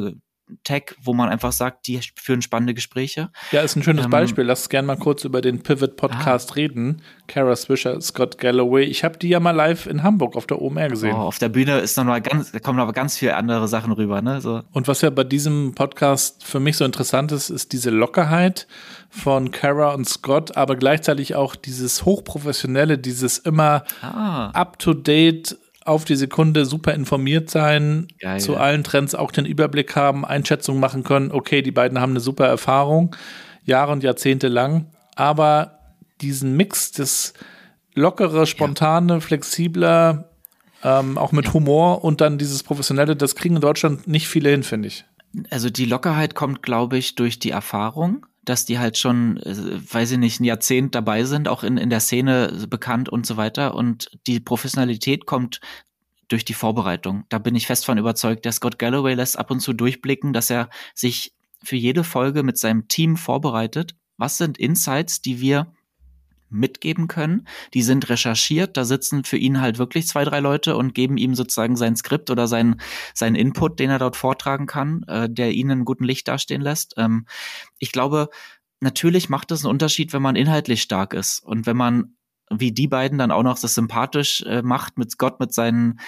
Tech, wo man einfach sagt, die führen spannende Gespräche. Ja, ist ein schönes Beispiel. Lass uns gerne mal kurz über den Pivot-Podcast reden. Kara Swisher, Scott Galloway. Ich habe die ja mal live in Hamburg auf der OMR gesehen. Auf der Bühne ist da kommen aber ganz viele andere Sachen rüber, ne? So. Und was ja bei diesem Podcast für mich so interessant ist diese Lockerheit von Kara und Scott, aber gleichzeitig auch dieses Hochprofessionelle, dieses immer up-to-date, auf die Sekunde super informiert sein, Geil. Zu allen Trends auch den Überblick haben, Einschätzungen machen können. Okay, die beiden haben eine super Erfahrung, Jahre und Jahrzehnte lang, aber diesen Mix, das lockere, spontane, flexibler, auch mit Humor und dann dieses Professionelle, das kriegen in Deutschland nicht viele hin, finde ich. Also die Lockerheit kommt, glaube ich, durch die Erfahrung, dass die halt schon, weiß ich nicht, ein Jahrzehnt dabei sind, auch in der Szene bekannt und so weiter. Und die Professionalität kommt durch die Vorbereitung. Da bin ich fest von überzeugt. Der Scott Galloway lässt ab und zu durchblicken, dass er sich für jede Folge mit seinem Team vorbereitet. Was sind Insights, die wir mitgeben können? Die sind recherchiert, da sitzen für ihn halt wirklich 2, 3 Leute und geben ihm sozusagen sein Skript oder seinen Input, den er dort vortragen kann, der ihn in gutem Licht dastehen lässt. Ich glaube, natürlich macht es einen Unterschied, wenn man inhaltlich stark ist und wenn man wie die beiden dann auch noch das sympathisch macht mit Scott, mit seinen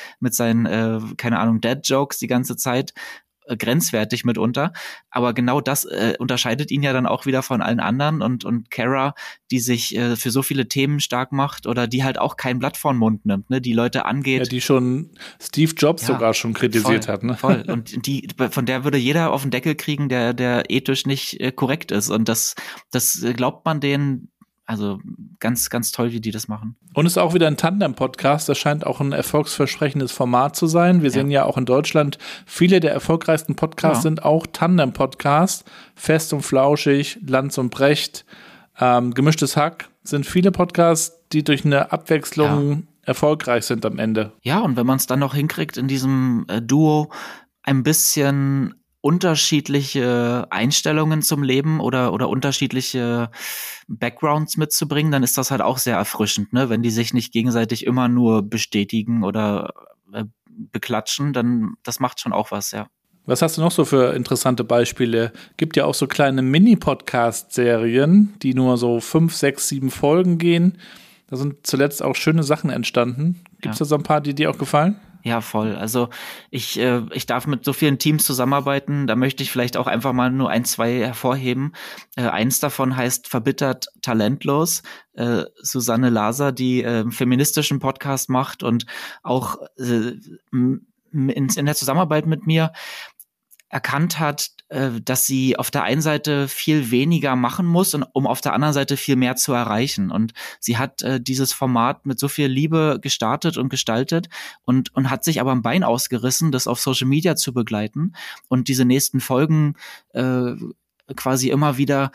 keine Ahnung, Dad-Jokes die ganze Zeit, grenzwertig mitunter, aber genau das unterscheidet ihn ja dann auch wieder von allen anderen und Kara, die sich für so viele Themen stark macht oder die halt auch kein Blatt vor den Mund nimmt, ne, die Leute angeht. Ja, die schon Steve Jobs sogar schon kritisiert hat, ne? Voll. Und von der würde jeder auf den Deckel kriegen, der ethisch nicht korrekt ist und das glaubt man denen. Also ganz, ganz toll, wie die das machen. Und es ist auch wieder ein Tandem-Podcast. Das scheint auch ein erfolgsversprechendes Format zu sein. Wir sehen ja auch in Deutschland, viele der erfolgreichsten Podcasts sind auch Tandem-Podcasts. Fest und Flauschig, Lanz und Brecht, Gemischtes Hack sind viele Podcasts, die durch eine Abwechslung erfolgreich sind am Ende. Ja, und wenn man es dann noch hinkriegt, in diesem Duo ein bisschen unterschiedliche Einstellungen zum Leben oder unterschiedliche Backgrounds mitzubringen, dann ist das halt auch sehr erfrischend, ne? Wenn die sich nicht gegenseitig immer nur bestätigen oder beklatschen, dann das macht schon auch was, ja. Was hast du noch so für interessante Beispiele? Gibt ja auch so kleine Mini-Podcast-Serien, die nur so 5, 6, 7 Folgen gehen. Da sind zuletzt auch schöne Sachen entstanden. Gibt es da so ein paar, die dir auch gefallen? Ja, voll. Also ich darf mit so vielen Teams zusammenarbeiten, da möchte ich vielleicht auch einfach mal nur 1, 2 hervorheben. Eins davon heißt Verbittert talentlos. Susanne Laser, die feministischen Podcast macht und auch in der Zusammenarbeit mit mir erkannt hat, dass sie auf der einen Seite viel weniger machen muss, um auf der anderen Seite viel mehr zu erreichen. Und sie hat dieses Format mit so viel Liebe gestartet und gestaltet und hat sich aber am Bein ausgerissen, das auf Social Media zu begleiten und diese nächsten Folgen quasi immer wieder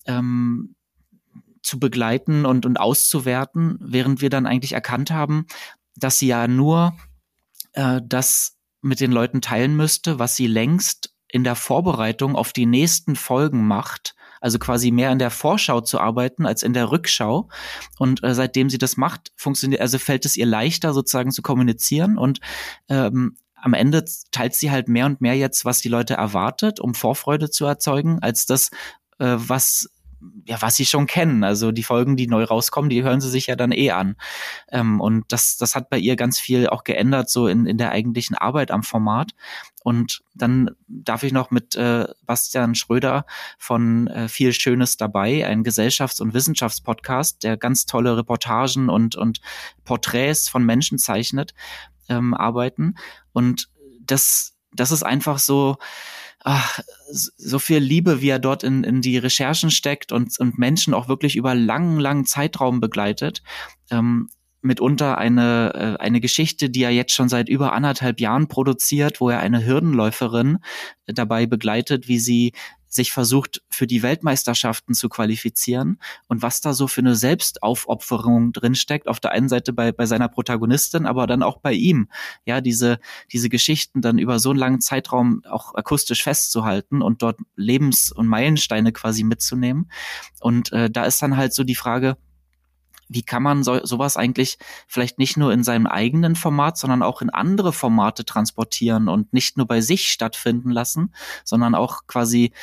zu begleiten und auszuwerten, während wir dann eigentlich erkannt haben, dass sie ja nur das mit den Leuten teilen müsste, was sie längst in der Vorbereitung auf die nächsten Folgen macht, also quasi mehr in der Vorschau zu arbeiten als in der Rückschau. Und seitdem sie das macht, fällt es ihr leichter, sozusagen zu kommunizieren. Und am Ende teilt sie halt mehr und mehr jetzt, was die Leute erwartet, um Vorfreude zu erzeugen, als das, was sie schon kennen. Also die Folgen, die neu rauskommen, die hören sie sich ja dann an. Und das hat bei ihr ganz viel auch geändert, so in der eigentlichen Arbeit am Format. Und dann darf ich noch mit Bastian Schröder von Viel Schönes dabei, ein Gesellschafts- und Wissenschaftspodcast, der ganz tolle Reportagen und Porträts von Menschen zeichnet, arbeiten. Und das ist einfach so, so viel Liebe, wie er dort in die Recherchen steckt und Menschen auch wirklich über langen Zeitraum begleitet. Mitunter eine Geschichte, die er jetzt schon seit über 1,5 Jahren produziert, wo er eine Hürdenläuferin dabei begleitet, wie sie sich versucht, für die Weltmeisterschaften zu qualifizieren und was da so für eine Selbstaufopferung drinsteckt. Auf der einen Seite bei seiner Protagonistin, aber dann auch bei ihm. Ja, diese Geschichten dann über so einen langen Zeitraum auch akustisch festzuhalten und dort Lebens- und Meilensteine quasi mitzunehmen. Und da ist dann halt so die Frage, wie kann man sowas eigentlich vielleicht nicht nur in seinem eigenen Format, sondern auch in andere Formate transportieren und nicht nur bei sich stattfinden lassen, sondern auch quasi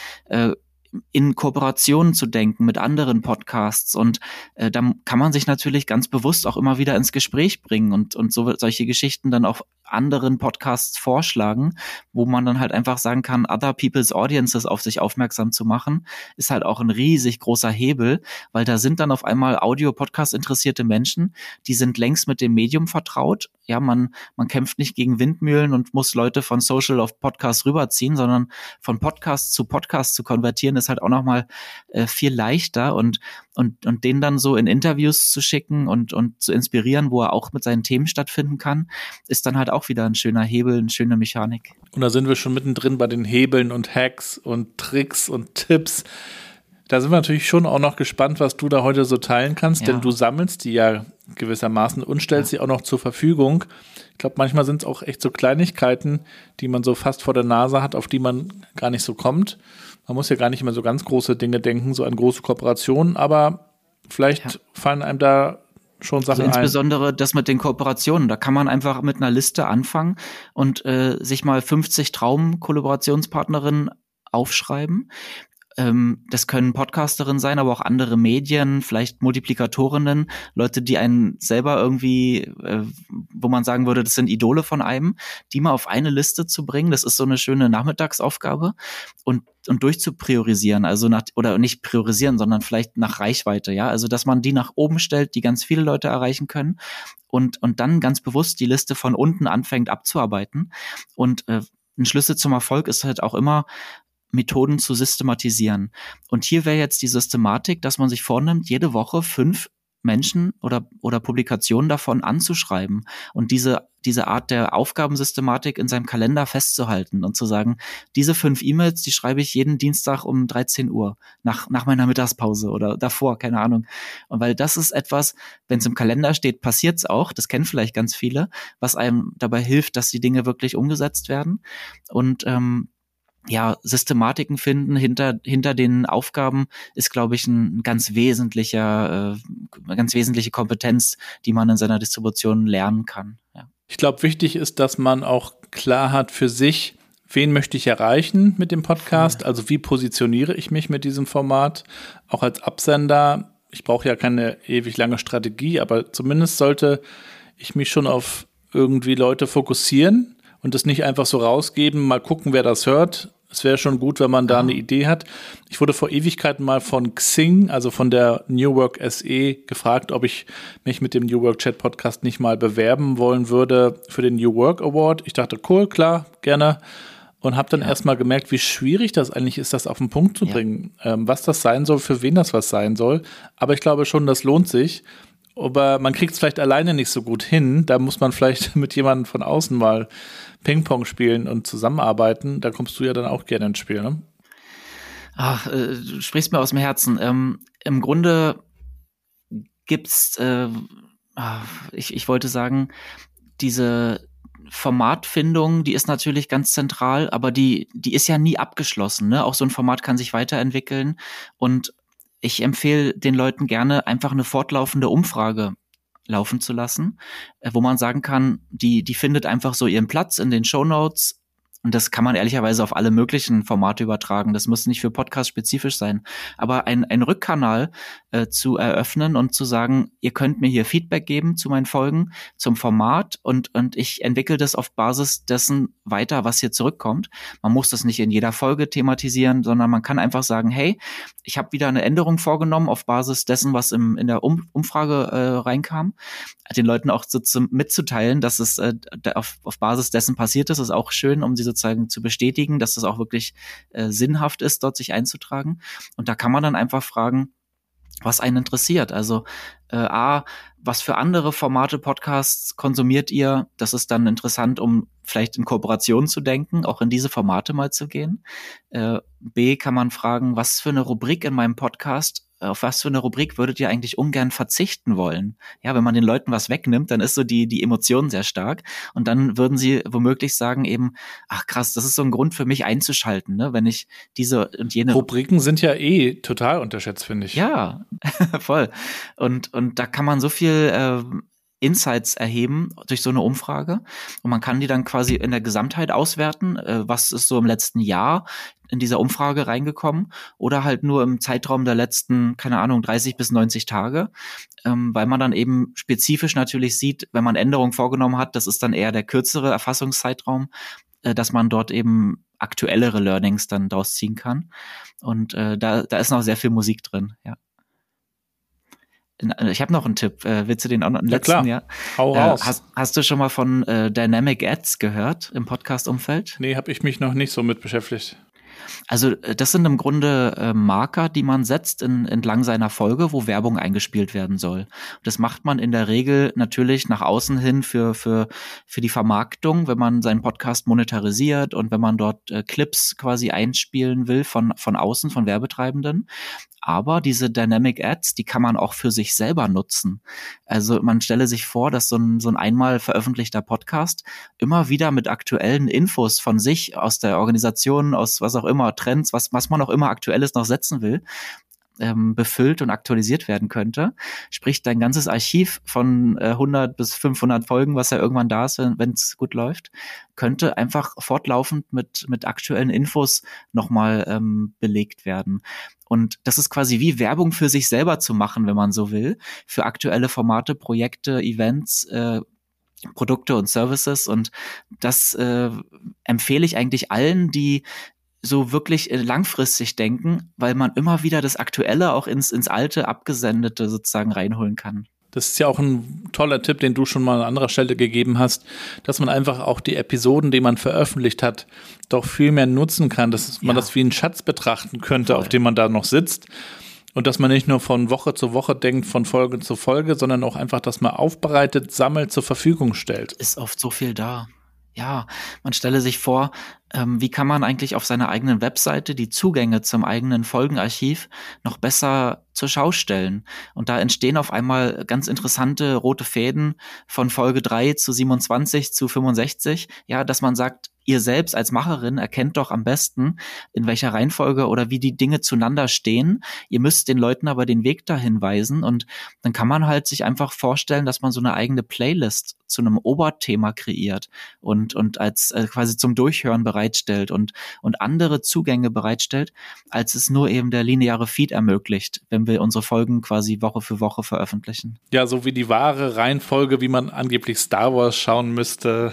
in Kooperationen zu denken mit anderen Podcasts. Und da kann man sich natürlich ganz bewusst auch immer wieder ins Gespräch bringen und solche Geschichten dann auch anderen Podcasts vorschlagen, wo man dann halt einfach sagen kann, other people's audiences auf sich aufmerksam zu machen, ist halt auch ein riesig großer Hebel, weil da sind dann auf einmal Audio-Podcast interessierte Menschen, die sind längst mit dem Medium vertraut. Ja, man kämpft nicht gegen Windmühlen und muss Leute von Social auf Podcast rüberziehen, sondern von Podcast zu Podcast zu konvertieren, ist halt auch nochmal viel leichter und den dann so in Interviews zu schicken und zu inspirieren, wo er auch mit seinen Themen stattfinden kann, ist dann halt auch wieder ein schöner Hebel, eine schöne Mechanik. Und da sind wir schon mittendrin bei den Hebeln und Hacks und Tricks und Tipps. Da sind wir natürlich schon auch noch gespannt, was du da heute so teilen kannst, denn du sammelst die ja gewissermaßen und stellst sie auch noch zur Verfügung. Ich glaube, manchmal sind es auch echt so Kleinigkeiten, die man so fast vor der Nase hat, auf die man gar nicht so kommt. Man muss ja gar nicht immer so ganz große Dinge denken, so an große Kooperationen, aber vielleicht fallen einem da schon Sachen also insbesondere das mit den Kooperationen. Da kann man einfach mit einer Liste anfangen und sich mal 50 Traum-Kollaborationspartnerinnen aufschreiben. Das können Podcasterinnen sein, aber auch andere Medien, vielleicht Multiplikatorinnen, Leute, die einen selber irgendwie, wo man sagen würde, das sind Idole von einem, die mal auf eine Liste zu bringen. Das ist so eine schöne Nachmittagsaufgabe und durchzupriorisieren, also oder nicht priorisieren, sondern vielleicht nach Reichweite, ja, also dass man die nach oben stellt, die ganz viele Leute erreichen können und dann ganz bewusst die Liste von unten anfängt abzuarbeiten und ein Schlüssel zum Erfolg ist halt auch immer, Methoden zu systematisieren. Und hier wäre jetzt die Systematik, dass man sich vornimmt, jede Woche 5 Menschen oder Publikationen davon anzuschreiben und diese Art der Aufgabensystematik in seinem Kalender festzuhalten und zu sagen, diese 5 E-Mails, die schreibe ich jeden Dienstag um 13 Uhr nach meiner Mittagspause oder davor, keine Ahnung. Und weil das ist etwas, wenn es im Kalender steht, passiert's auch, das kennen vielleicht ganz viele, was einem dabei hilft, dass die Dinge wirklich umgesetzt werden und Systematiken finden hinter den Aufgaben ist, glaube ich, eine ganz wesentliche Kompetenz, die man in seiner Distribution lernen kann. Ja. Ich glaube, wichtig ist, dass man auch klar hat für sich, wen möchte ich erreichen mit dem Podcast, also wie positioniere ich mich mit diesem Format, auch als Absender. Ich brauche ja keine ewig lange Strategie, aber zumindest sollte ich mich schon auf irgendwie Leute fokussieren und das nicht einfach so rausgeben, mal gucken, wer das hört. Es wäre schon gut, wenn man da eine Idee hat. Ich wurde vor Ewigkeiten mal von Xing, also von der New Work SE, gefragt, ob ich mich mit dem New Work Chat Podcast nicht mal bewerben wollen würde für den New Work Award. Ich dachte, cool, klar, gerne. und habe dann erstmal gemerkt, wie schwierig das eigentlich ist, das auf den Punkt zu bringen, was das sein soll, für wen das was sein soll. Aber ich glaube schon, das lohnt sich. Aber man kriegt es vielleicht alleine nicht so gut hin. Da muss man vielleicht mit jemandem von außen mal Ping-Pong spielen und zusammenarbeiten. Da kommst du ja dann auch gerne ins Spiel, ne? Ach, du sprichst mir aus dem Herzen. Im Grunde gibt's, ich wollte sagen, diese Formatfindung, die ist natürlich ganz zentral, aber die ist ja nie abgeschlossen, ne? Auch so ein Format kann sich weiterentwickeln und ich empfehle den Leuten gerne, einfach eine fortlaufende Umfrage laufen zu lassen, wo man sagen kann, die findet einfach so ihren Platz in den Shownotes. Und das kann man ehrlicherweise auf alle möglichen Formate übertragen. Das muss nicht für Podcast spezifisch sein. Aber ein Rückkanal zu eröffnen und zu sagen, ihr könnt mir hier Feedback geben zu meinen Folgen, zum Format und ich entwickle das auf Basis dessen weiter, was hier zurückkommt. Man muss das nicht in jeder Folge thematisieren, sondern man kann einfach sagen, hey, ich habe wieder eine Änderung vorgenommen auf Basis dessen, was in der Umfrage reinkam. Den Leuten auch so mitzuteilen, dass es auf Basis dessen passiert ist auch schön, um sie sozusagen zu bestätigen, dass das auch wirklich sinnhaft ist, dort sich einzutragen. Und da kann man dann einfach fragen, was einen interessiert. Also was für andere Formate, Podcasts konsumiert ihr? Das ist dann interessant, um vielleicht in Kooperation zu denken, auch in diese Formate mal zu gehen. B, kann man fragen, was für eine Rubrik in meinem Podcast, auf was für eine Rubrik würdet ihr eigentlich ungern verzichten wollen? Ja, wenn man den Leuten was wegnimmt, dann ist so die Emotion sehr stark und dann würden sie womöglich sagen eben, ach krass, das ist so ein Grund für mich einzuschalten, ne, wenn ich diese und jene Rubriken sind ja total unterschätzt, finde ich. Ja, voll. Und da kann man so viel Insights erheben durch so eine Umfrage und man kann die dann quasi in der Gesamtheit auswerten, was ist so im letzten Jahr in dieser Umfrage reingekommen oder halt nur im Zeitraum der letzten, keine Ahnung, 30 bis 90 Tage, weil man dann eben spezifisch natürlich sieht, wenn man Änderungen vorgenommen hat, das ist dann eher der kürzere Erfassungszeitraum, dass man dort eben aktuellere Learnings dann draus ziehen kann und da ist noch sehr viel Musik drin, ja. Ich habe noch einen Tipp. Willst du den auch noch im letzten klar. Jahr? Hau raus. Hast du schon mal von Dynamic Ads gehört im Podcast-Umfeld? Nee, habe ich mich noch nicht so mit beschäftigt. Also das sind im Grunde Marker, die man setzt entlang seiner Folge, wo Werbung eingespielt werden soll. Das macht man in der Regel natürlich nach außen hin für die Vermarktung, wenn man seinen Podcast monetarisiert und wenn man dort Clips quasi einspielen will von außen, von Werbetreibenden. Aber diese Dynamic Ads, die kann man auch für sich selber nutzen. Also man stelle sich vor, dass so ein einmal veröffentlichter Podcast immer wieder mit aktuellen Infos von sich, aus der Organisation, aus was auch immer, Trends, was man auch immer Aktuelles noch setzen will, befüllt und aktualisiert werden könnte. Sprich, dein ganzes Archiv von 100 bis 500 Folgen, was ja irgendwann da ist, wenn es gut läuft, könnte einfach fortlaufend mit aktuellen Infos nochmal belegt werden. Und das ist quasi wie Werbung für sich selber zu machen, wenn man so will, für aktuelle Formate, Projekte, Events, Produkte und Services. Und das empfehle ich eigentlich allen, die so wirklich langfristig denken, weil man immer wieder das Aktuelle auch ins Alte, Abgesendete sozusagen reinholen kann. Das ist ja auch ein toller Tipp, den du schon mal an anderer Stelle gegeben hast, dass man einfach auch die Episoden, die man veröffentlicht hat, doch viel mehr nutzen kann, dass man das wie einen Schatz betrachten könnte, auf dem man da noch sitzt. Und dass man nicht nur von Woche zu Woche denkt, von Folge zu Folge, sondern auch einfach das mal aufbereitet, sammelt, zur Verfügung stellt. Ist oft so viel da. Ja, man stelle sich vor, wie kann man eigentlich auf seiner eigenen Webseite die Zugänge zum eigenen Folgenarchiv noch besser zur Schau stellen. Und da entstehen auf einmal ganz interessante rote Fäden von Folge 3 zu 27 zu 65. Ja, dass man sagt, ihr selbst als Macherin erkennt doch am besten, in welcher Reihenfolge oder wie die Dinge zueinander stehen. Ihr müsst den Leuten aber den Weg dahin weisen und dann kann man halt sich einfach vorstellen, dass man so eine eigene Playlist zu einem Oberthema kreiert und als quasi zum Durchhören bereitstellt und andere Zugänge bereitstellt, als es nur eben der lineare Feed ermöglicht, wenn wir unsere Folgen quasi Woche für Woche veröffentlichen. Ja, so wie die wahre Reihenfolge, wie man angeblich Star Wars schauen müsste.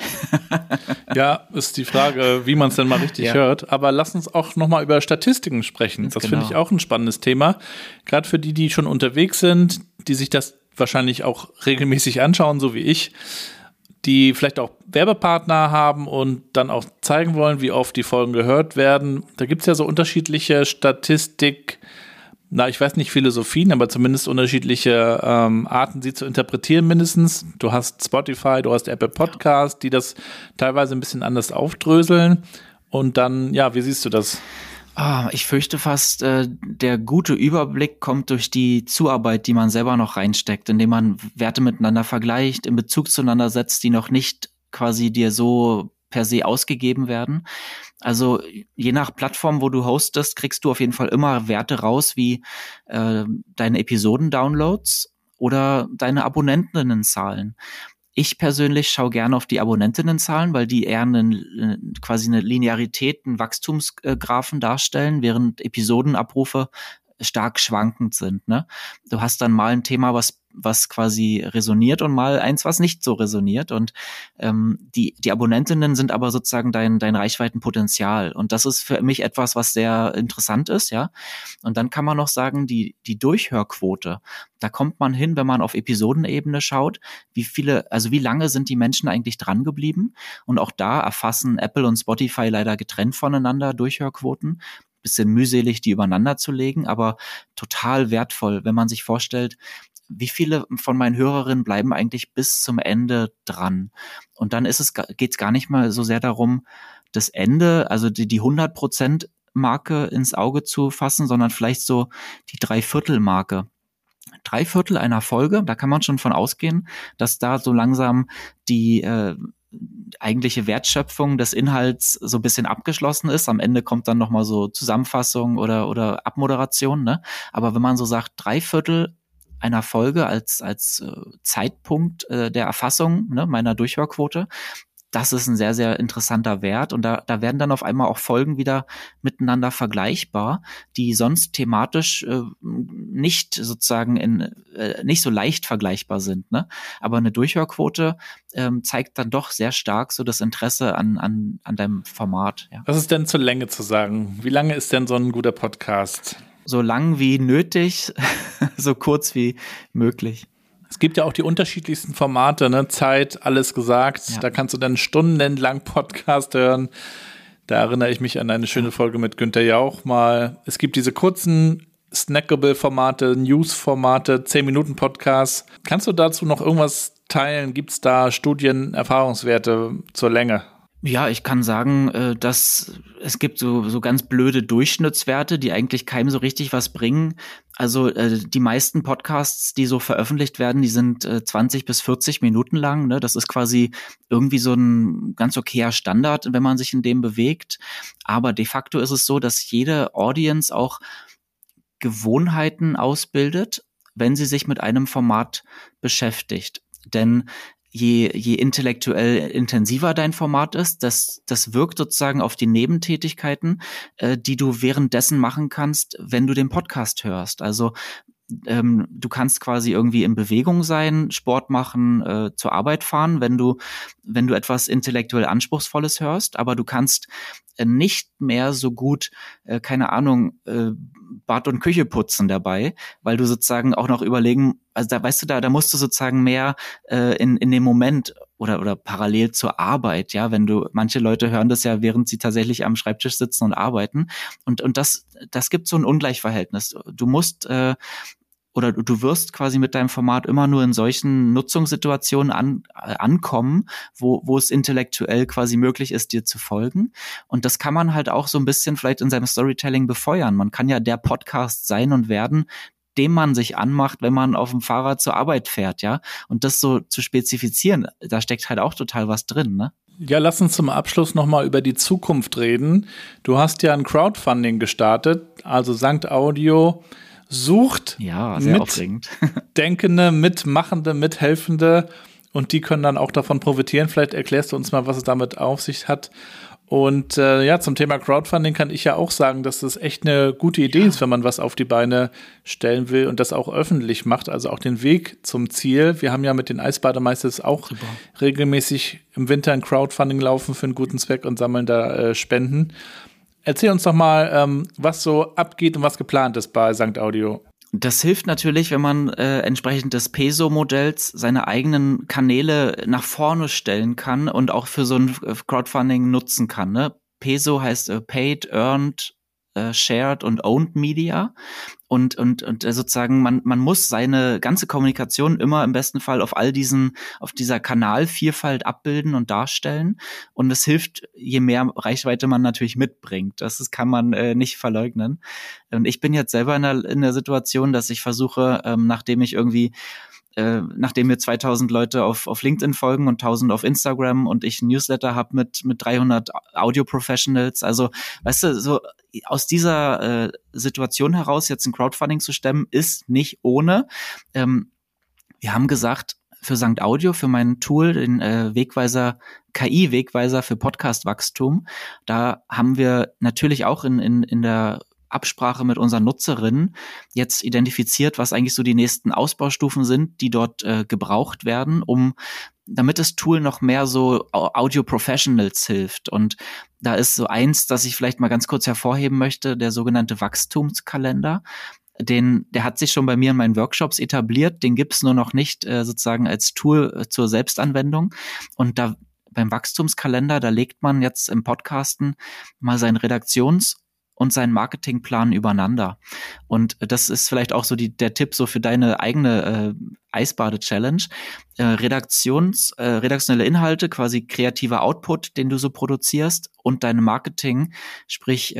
Ja, ist die Frage, wie man es denn mal richtig hört. Aber lass uns auch nochmal über Statistiken sprechen. Das finde ich auch ein spannendes Thema. Gerade für die schon unterwegs sind, die sich das wahrscheinlich auch regelmäßig anschauen, so wie ich. die vielleicht auch Werbepartner haben und dann auch zeigen wollen, wie oft die Folgen gehört werden. Da gibt es ja so unterschiedliche Statistik, ich weiß nicht Philosophien, aber zumindest unterschiedliche Arten, sie zu interpretieren mindestens. Du hast Spotify, du hast Apple Podcast, die das teilweise ein bisschen anders aufdröseln. Und dann, wie siehst du das? Ich fürchte fast, der gute Überblick kommt durch die Zuarbeit, die man selber noch reinsteckt, indem man Werte miteinander vergleicht, in Bezug zueinander setzt, die noch nicht quasi dir so per se ausgegeben werden. Also je nach Plattform, wo du hostest, kriegst du auf jeden Fall immer Werte raus, wie deine Episoden-Downloads oder deine Abonnentinnenzahlen. Ich persönlich schaue gerne auf die Abonnentinnenzahlen, weil die eher quasi eine Linearität, einen Wachstumsgraphen darstellen, während Episodenabrufe stark schwankend sind. Ne? Du hast dann mal ein Thema, was quasi resoniert und mal eins, was nicht so resoniert. Und die Abonnentinnen sind aber sozusagen dein Reichweitenpotenzial. Und das ist für mich etwas, was sehr interessant ist, ja. Und dann kann man noch sagen, die Durchhörquote, da kommt man hin, wenn man auf Episodenebene schaut, wie lange sind die Menschen eigentlich dran geblieben? Und auch da erfassen Apple und Spotify leider getrennt voneinander Durchhörquoten. Bisschen mühselig, die übereinander zu legen, aber total wertvoll, wenn man sich vorstellt, wie viele von meinen Hörerinnen bleiben eigentlich bis zum Ende dran. Und dann geht's gar nicht mal so sehr darum, das Ende, also die 100%-Marke ins Auge zu fassen, sondern vielleicht so die 3/4-Marke. 3/4 einer Folge, da kann man schon von ausgehen, dass da so langsam die eigentliche Wertschöpfung des Inhalts so ein bisschen abgeschlossen ist. Am Ende kommt dann nochmal so Zusammenfassung oder Abmoderation, ne? Aber wenn man so sagt, 3/4 einer Folge als Zeitpunkt der Erfassung, ne, meiner Durchhörquote, das ist ein sehr, sehr interessanter Wert. Und da werden dann auf einmal auch Folgen wieder miteinander vergleichbar, die sonst thematisch nicht sozusagen nicht so leicht vergleichbar sind. Ne? Aber eine Durchhörquote zeigt dann doch sehr stark so das Interesse an deinem Format. Ja. Was ist denn zur Länge zu sagen? Wie lange ist denn so ein guter Podcast? So lang wie nötig, so kurz wie möglich. Es gibt ja auch die unterschiedlichsten Formate, ne? Zeit, alles gesagt. Ja. Da kannst du dann stundenlang Podcast hören. Da erinnere ich mich an eine schöne Folge mit Günther Jauch mal. Es gibt diese kurzen Snackable-Formate, News-Formate, 10-Minuten-Podcasts. Kannst du dazu noch irgendwas teilen? Gibt es da Studien, Erfahrungswerte zur Länge? Ja, ich kann sagen, dass es gibt so ganz blöde Durchschnittswerte, die eigentlich keinem so richtig was bringen. Also die meisten Podcasts, die so veröffentlicht werden, die sind 20 bis 40 Minuten lang. Ne? Das ist quasi irgendwie so ein ganz okayer Standard, wenn man sich in dem bewegt. Aber de facto ist es so, dass jede Audience auch Gewohnheiten ausbildet, wenn sie sich mit einem Format beschäftigt. Denn je intellektuell intensiver dein Format ist, das wirkt sozusagen auf die Nebentätigkeiten, die du währenddessen machen kannst, wenn du den Podcast hörst. Also du kannst quasi irgendwie in Bewegung sein, Sport machen, zur Arbeit fahren, wenn du etwas intellektuell Anspruchsvolles hörst, aber du kannst nicht mehr so gut, Bad und Küche putzen dabei, weil du sozusagen auch noch überlegen, also da weißt du, da musst du sozusagen mehr in dem Moment oder parallel zur Arbeit, ja, manche Leute hören das ja, während sie tatsächlich am Schreibtisch sitzen und arbeiten und das gibt so ein Ungleichverhältnis. Du musst oder du wirst quasi mit deinem Format immer nur in solchen Nutzungssituationen ankommen, wo es intellektuell quasi möglich ist, dir zu folgen. Und das kann man halt auch so ein bisschen vielleicht in seinem Storytelling befeuern. Man kann ja der Podcast sein und werden, dem man sich anmacht, wenn man auf dem Fahrrad zur Arbeit fährt, ja. Und das so zu spezifizieren, da steckt halt auch total was drin, ne? Ja, lass uns zum Abschluss nochmal über die Zukunft reden. Du hast ja ein Crowdfunding gestartet, also Sankt Audio sucht Mitdenkende, Mitmachende, Mithelfende und die können dann auch davon profitieren. Vielleicht erklärst du uns mal, was es damit auf sich hat. Und zum Thema Crowdfunding kann ich ja auch sagen, dass das echt eine gute Idee ist, wenn man was auf die Beine stellen will und das auch öffentlich macht, also auch den Weg zum Ziel. Wir haben ja mit den Eisbademeisters auch regelmäßig im Winter ein Crowdfunding laufen für einen guten Zweck und sammeln da Spenden. Erzähl uns doch mal, was so abgeht und was geplant ist bei Sankt Audio. Das hilft natürlich, wenn man entsprechend des Peso-Modells seine eigenen Kanäle nach vorne stellen kann und auch für so ein Crowdfunding nutzen kann. Ne? Peso heißt Paid, Earned, Shared und Owned Media. Und sozusagen man muss seine ganze Kommunikation immer im besten Fall auf dieser Kanalvielfalt abbilden und darstellen. Und es hilft, je mehr Reichweite man natürlich mitbringt. Das kann man nicht verleugnen. Und ich bin jetzt selber in der Situation, dass ich versuche, nachdem mir 2000 Leute auf LinkedIn folgen und 1000 auf Instagram und ich ein Newsletter habe mit 300 Audio-Professionals. Also, weißt du, so aus dieser Situation heraus jetzt ein Crowdfunding zu stemmen, ist nicht ohne. Wir haben gesagt, für St. Audio, für mein Tool, den KI-Wegweiser für Podcast-Wachstum, da haben wir natürlich auch in der Absprache mit unseren Nutzerinnen jetzt identifiziert, was eigentlich so die nächsten Ausbaustufen sind, die dort gebraucht werden, damit das Tool noch mehr so Audio-Professionals hilft. Und da ist so eins, das ich vielleicht mal ganz kurz hervorheben möchte, der sogenannte Wachstumskalender. Der hat sich schon bei mir in meinen Workshops etabliert, den gibt's nur noch nicht sozusagen als Tool zur Selbstanwendung. Und da beim Wachstumskalender, da legt man jetzt im Podcasten mal seinen und seinen Marketingplan übereinander. Und das ist vielleicht auch so der Tipp so für deine eigene Eisbade-Challenge. Redaktionelle Inhalte, quasi kreativer Output, den du so produzierst, und deine Marketing, sprich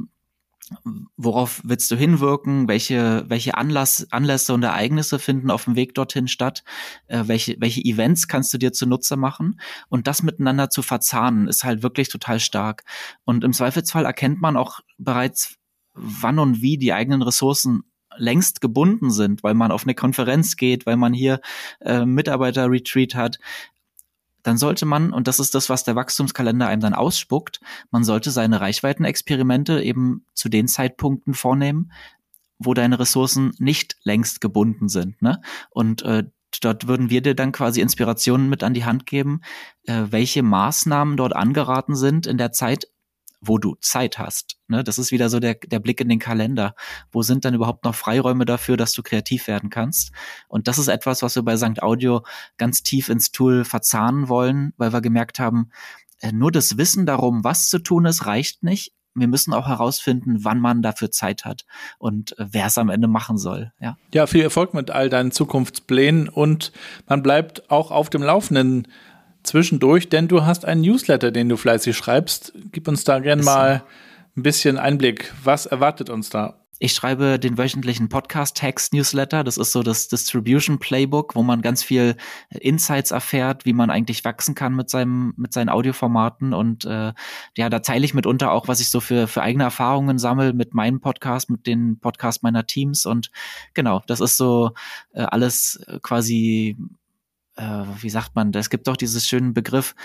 worauf willst du hinwirken, welche Anlässe und Ereignisse finden auf dem Weg dorthin statt, welche Events kannst du dir zunutze machen, und das miteinander zu verzahnen, ist halt wirklich total stark. Und im Zweifelsfall erkennt man auch bereits, wann und wie die eigenen Ressourcen längst gebunden sind, weil man auf eine Konferenz geht, weil man hier Mitarbeiter-Retreat hat. Dann sollte man, und das ist das, was der Wachstumskalender einem dann ausspuckt, man sollte seine Reichweitenexperimente eben zu den Zeitpunkten vornehmen, wo deine Ressourcen nicht längst gebunden sind, ne? Und dort würden wir dir dann quasi Inspirationen mit an die Hand geben, welche Maßnahmen dort angeraten sind in der Zeit, wo du Zeit hast. Ne? Das ist wieder so der Blick in den Kalender. Wo sind dann überhaupt noch Freiräume dafür, dass du kreativ werden kannst? Und das ist etwas, was wir bei St. Audio ganz tief ins Tool verzahnen wollen, weil wir gemerkt haben, nur das Wissen darum, was zu tun ist, reicht nicht. Wir müssen auch herausfinden, wann man dafür Zeit hat und wer es am Ende machen soll. Ja, viel Erfolg mit all deinen Zukunftsplänen, und man bleibt auch auf dem Laufenden zwischendurch, denn du hast einen Newsletter, den du fleißig schreibst. Gib uns da gerne mal ein bisschen Einblick. Was erwartet uns da? Ich schreibe den wöchentlichen Podcast-Text-Newsletter. Das ist so das Distribution-Playbook, wo man ganz viel Insights erfährt, wie man eigentlich wachsen kann mit seinen Audioformaten. Und da teile ich mitunter auch, was ich so für eigene Erfahrungen sammle mit meinem Podcast, mit den Podcasts meiner Teams. Und genau, das ist so alles quasi, wie sagt man, es gibt doch dieses schönen Begriff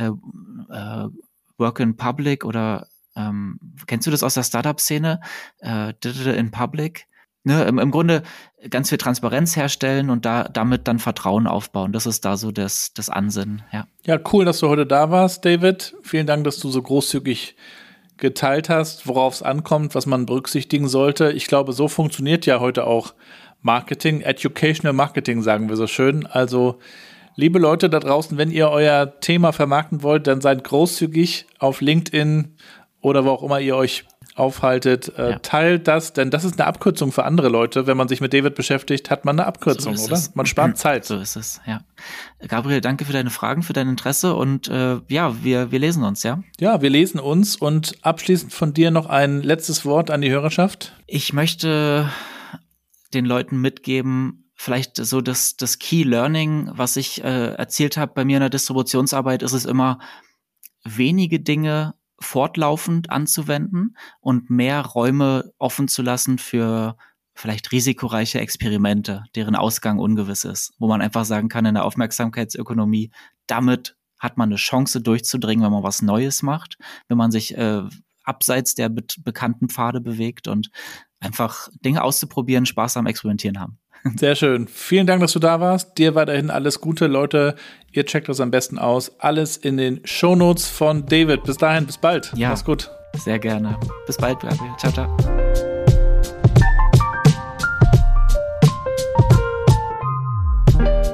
Work in Public, oder kennst du das aus der Startup-Szene? Digital in Public? Ne, im Grunde ganz viel Transparenz herstellen und damit dann Vertrauen aufbauen. Das ist da so das Ansinnen, ja. Ja, cool, dass du heute da warst, David. Vielen Dank, dass du so großzügig geteilt hast, worauf es ankommt, was man berücksichtigen sollte. Ich glaube, so funktioniert ja heute auch Marketing, Educational Marketing, sagen wir so schön. Also, liebe Leute da draußen, wenn ihr euer Thema vermarkten wollt, dann seid großzügig auf LinkedIn oder wo auch immer ihr euch aufhaltet. Teilt das, denn das ist eine Abkürzung für andere Leute. Wenn man sich mit David beschäftigt, hat man eine Abkürzung, so oder? Man spart Zeit. So ist es, ja. Gabriel, danke für deine Fragen, für dein Interesse, und wir lesen uns, ja? Ja, wir lesen uns, und abschließend von dir noch ein letztes Wort an die Hörerschaft. Ich möchte den Leuten mitgeben, vielleicht so das Key Learning, was ich erzielt habe bei mir in der Distributionsarbeit, ist es immer, wenige Dinge fortlaufend anzuwenden und mehr Räume offen zu lassen für vielleicht risikoreiche Experimente, deren Ausgang ungewiss ist, wo man einfach sagen kann, in der Aufmerksamkeitsökonomie, damit hat man eine Chance durchzudringen, wenn man was Neues macht, wenn man sich abseits der bekannten Pfade bewegt und einfach Dinge auszuprobieren, Spaß am Experimentieren haben. Sehr schön. Vielen Dank, dass du da warst. Dir weiterhin alles Gute. Leute, ihr checkt das am besten aus. Alles in den Shownotes von David. Bis dahin, bis bald. Ja, mach's gut. Sehr gerne. Bis bald, Gabriel. Ciao, ciao.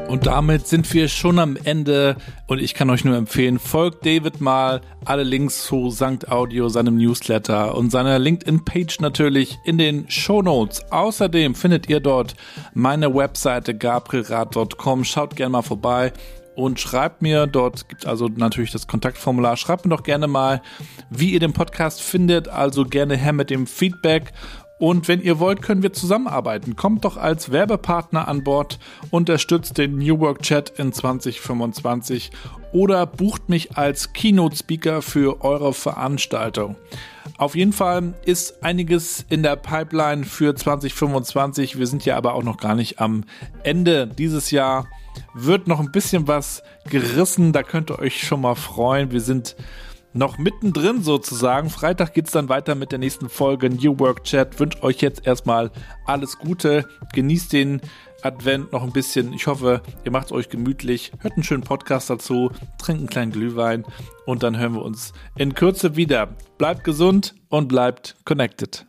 Und damit sind wir schon am Ende und ich kann euch nur empfehlen, folgt David mal. Alle Links zu Sankt Audio, seinem Newsletter und seiner LinkedIn-Page natürlich in den Shownotes. Außerdem findet ihr dort meine Webseite gabrielrath.com. Schaut gerne mal vorbei und schreibt mir, dort gibt es also natürlich das Kontaktformular, schreibt mir doch gerne mal, wie ihr den Podcast findet, also gerne her mit dem Feedback. Und wenn ihr wollt, können wir zusammenarbeiten. Kommt doch als Werbepartner an Bord, unterstützt den New Work Chat in 2025 oder bucht mich als Keynote-Speaker für eure Veranstaltung. Auf jeden Fall ist einiges in der Pipeline für 2025. Wir sind ja aber auch noch gar nicht am Ende dieses Jahr. Wird noch ein bisschen was gerissen, da könnt ihr euch schon mal freuen. Wir sind noch mittendrin sozusagen. Freitag geht's dann weiter mit der nächsten Folge New Work Chat. Wünsche euch jetzt erstmal alles Gute. Genießt den Advent noch ein bisschen. Ich hoffe, ihr macht es euch gemütlich. Hört einen schönen Podcast dazu. Trinkt einen kleinen Glühwein. Und dann hören wir uns in Kürze wieder. Bleibt gesund und bleibt connected.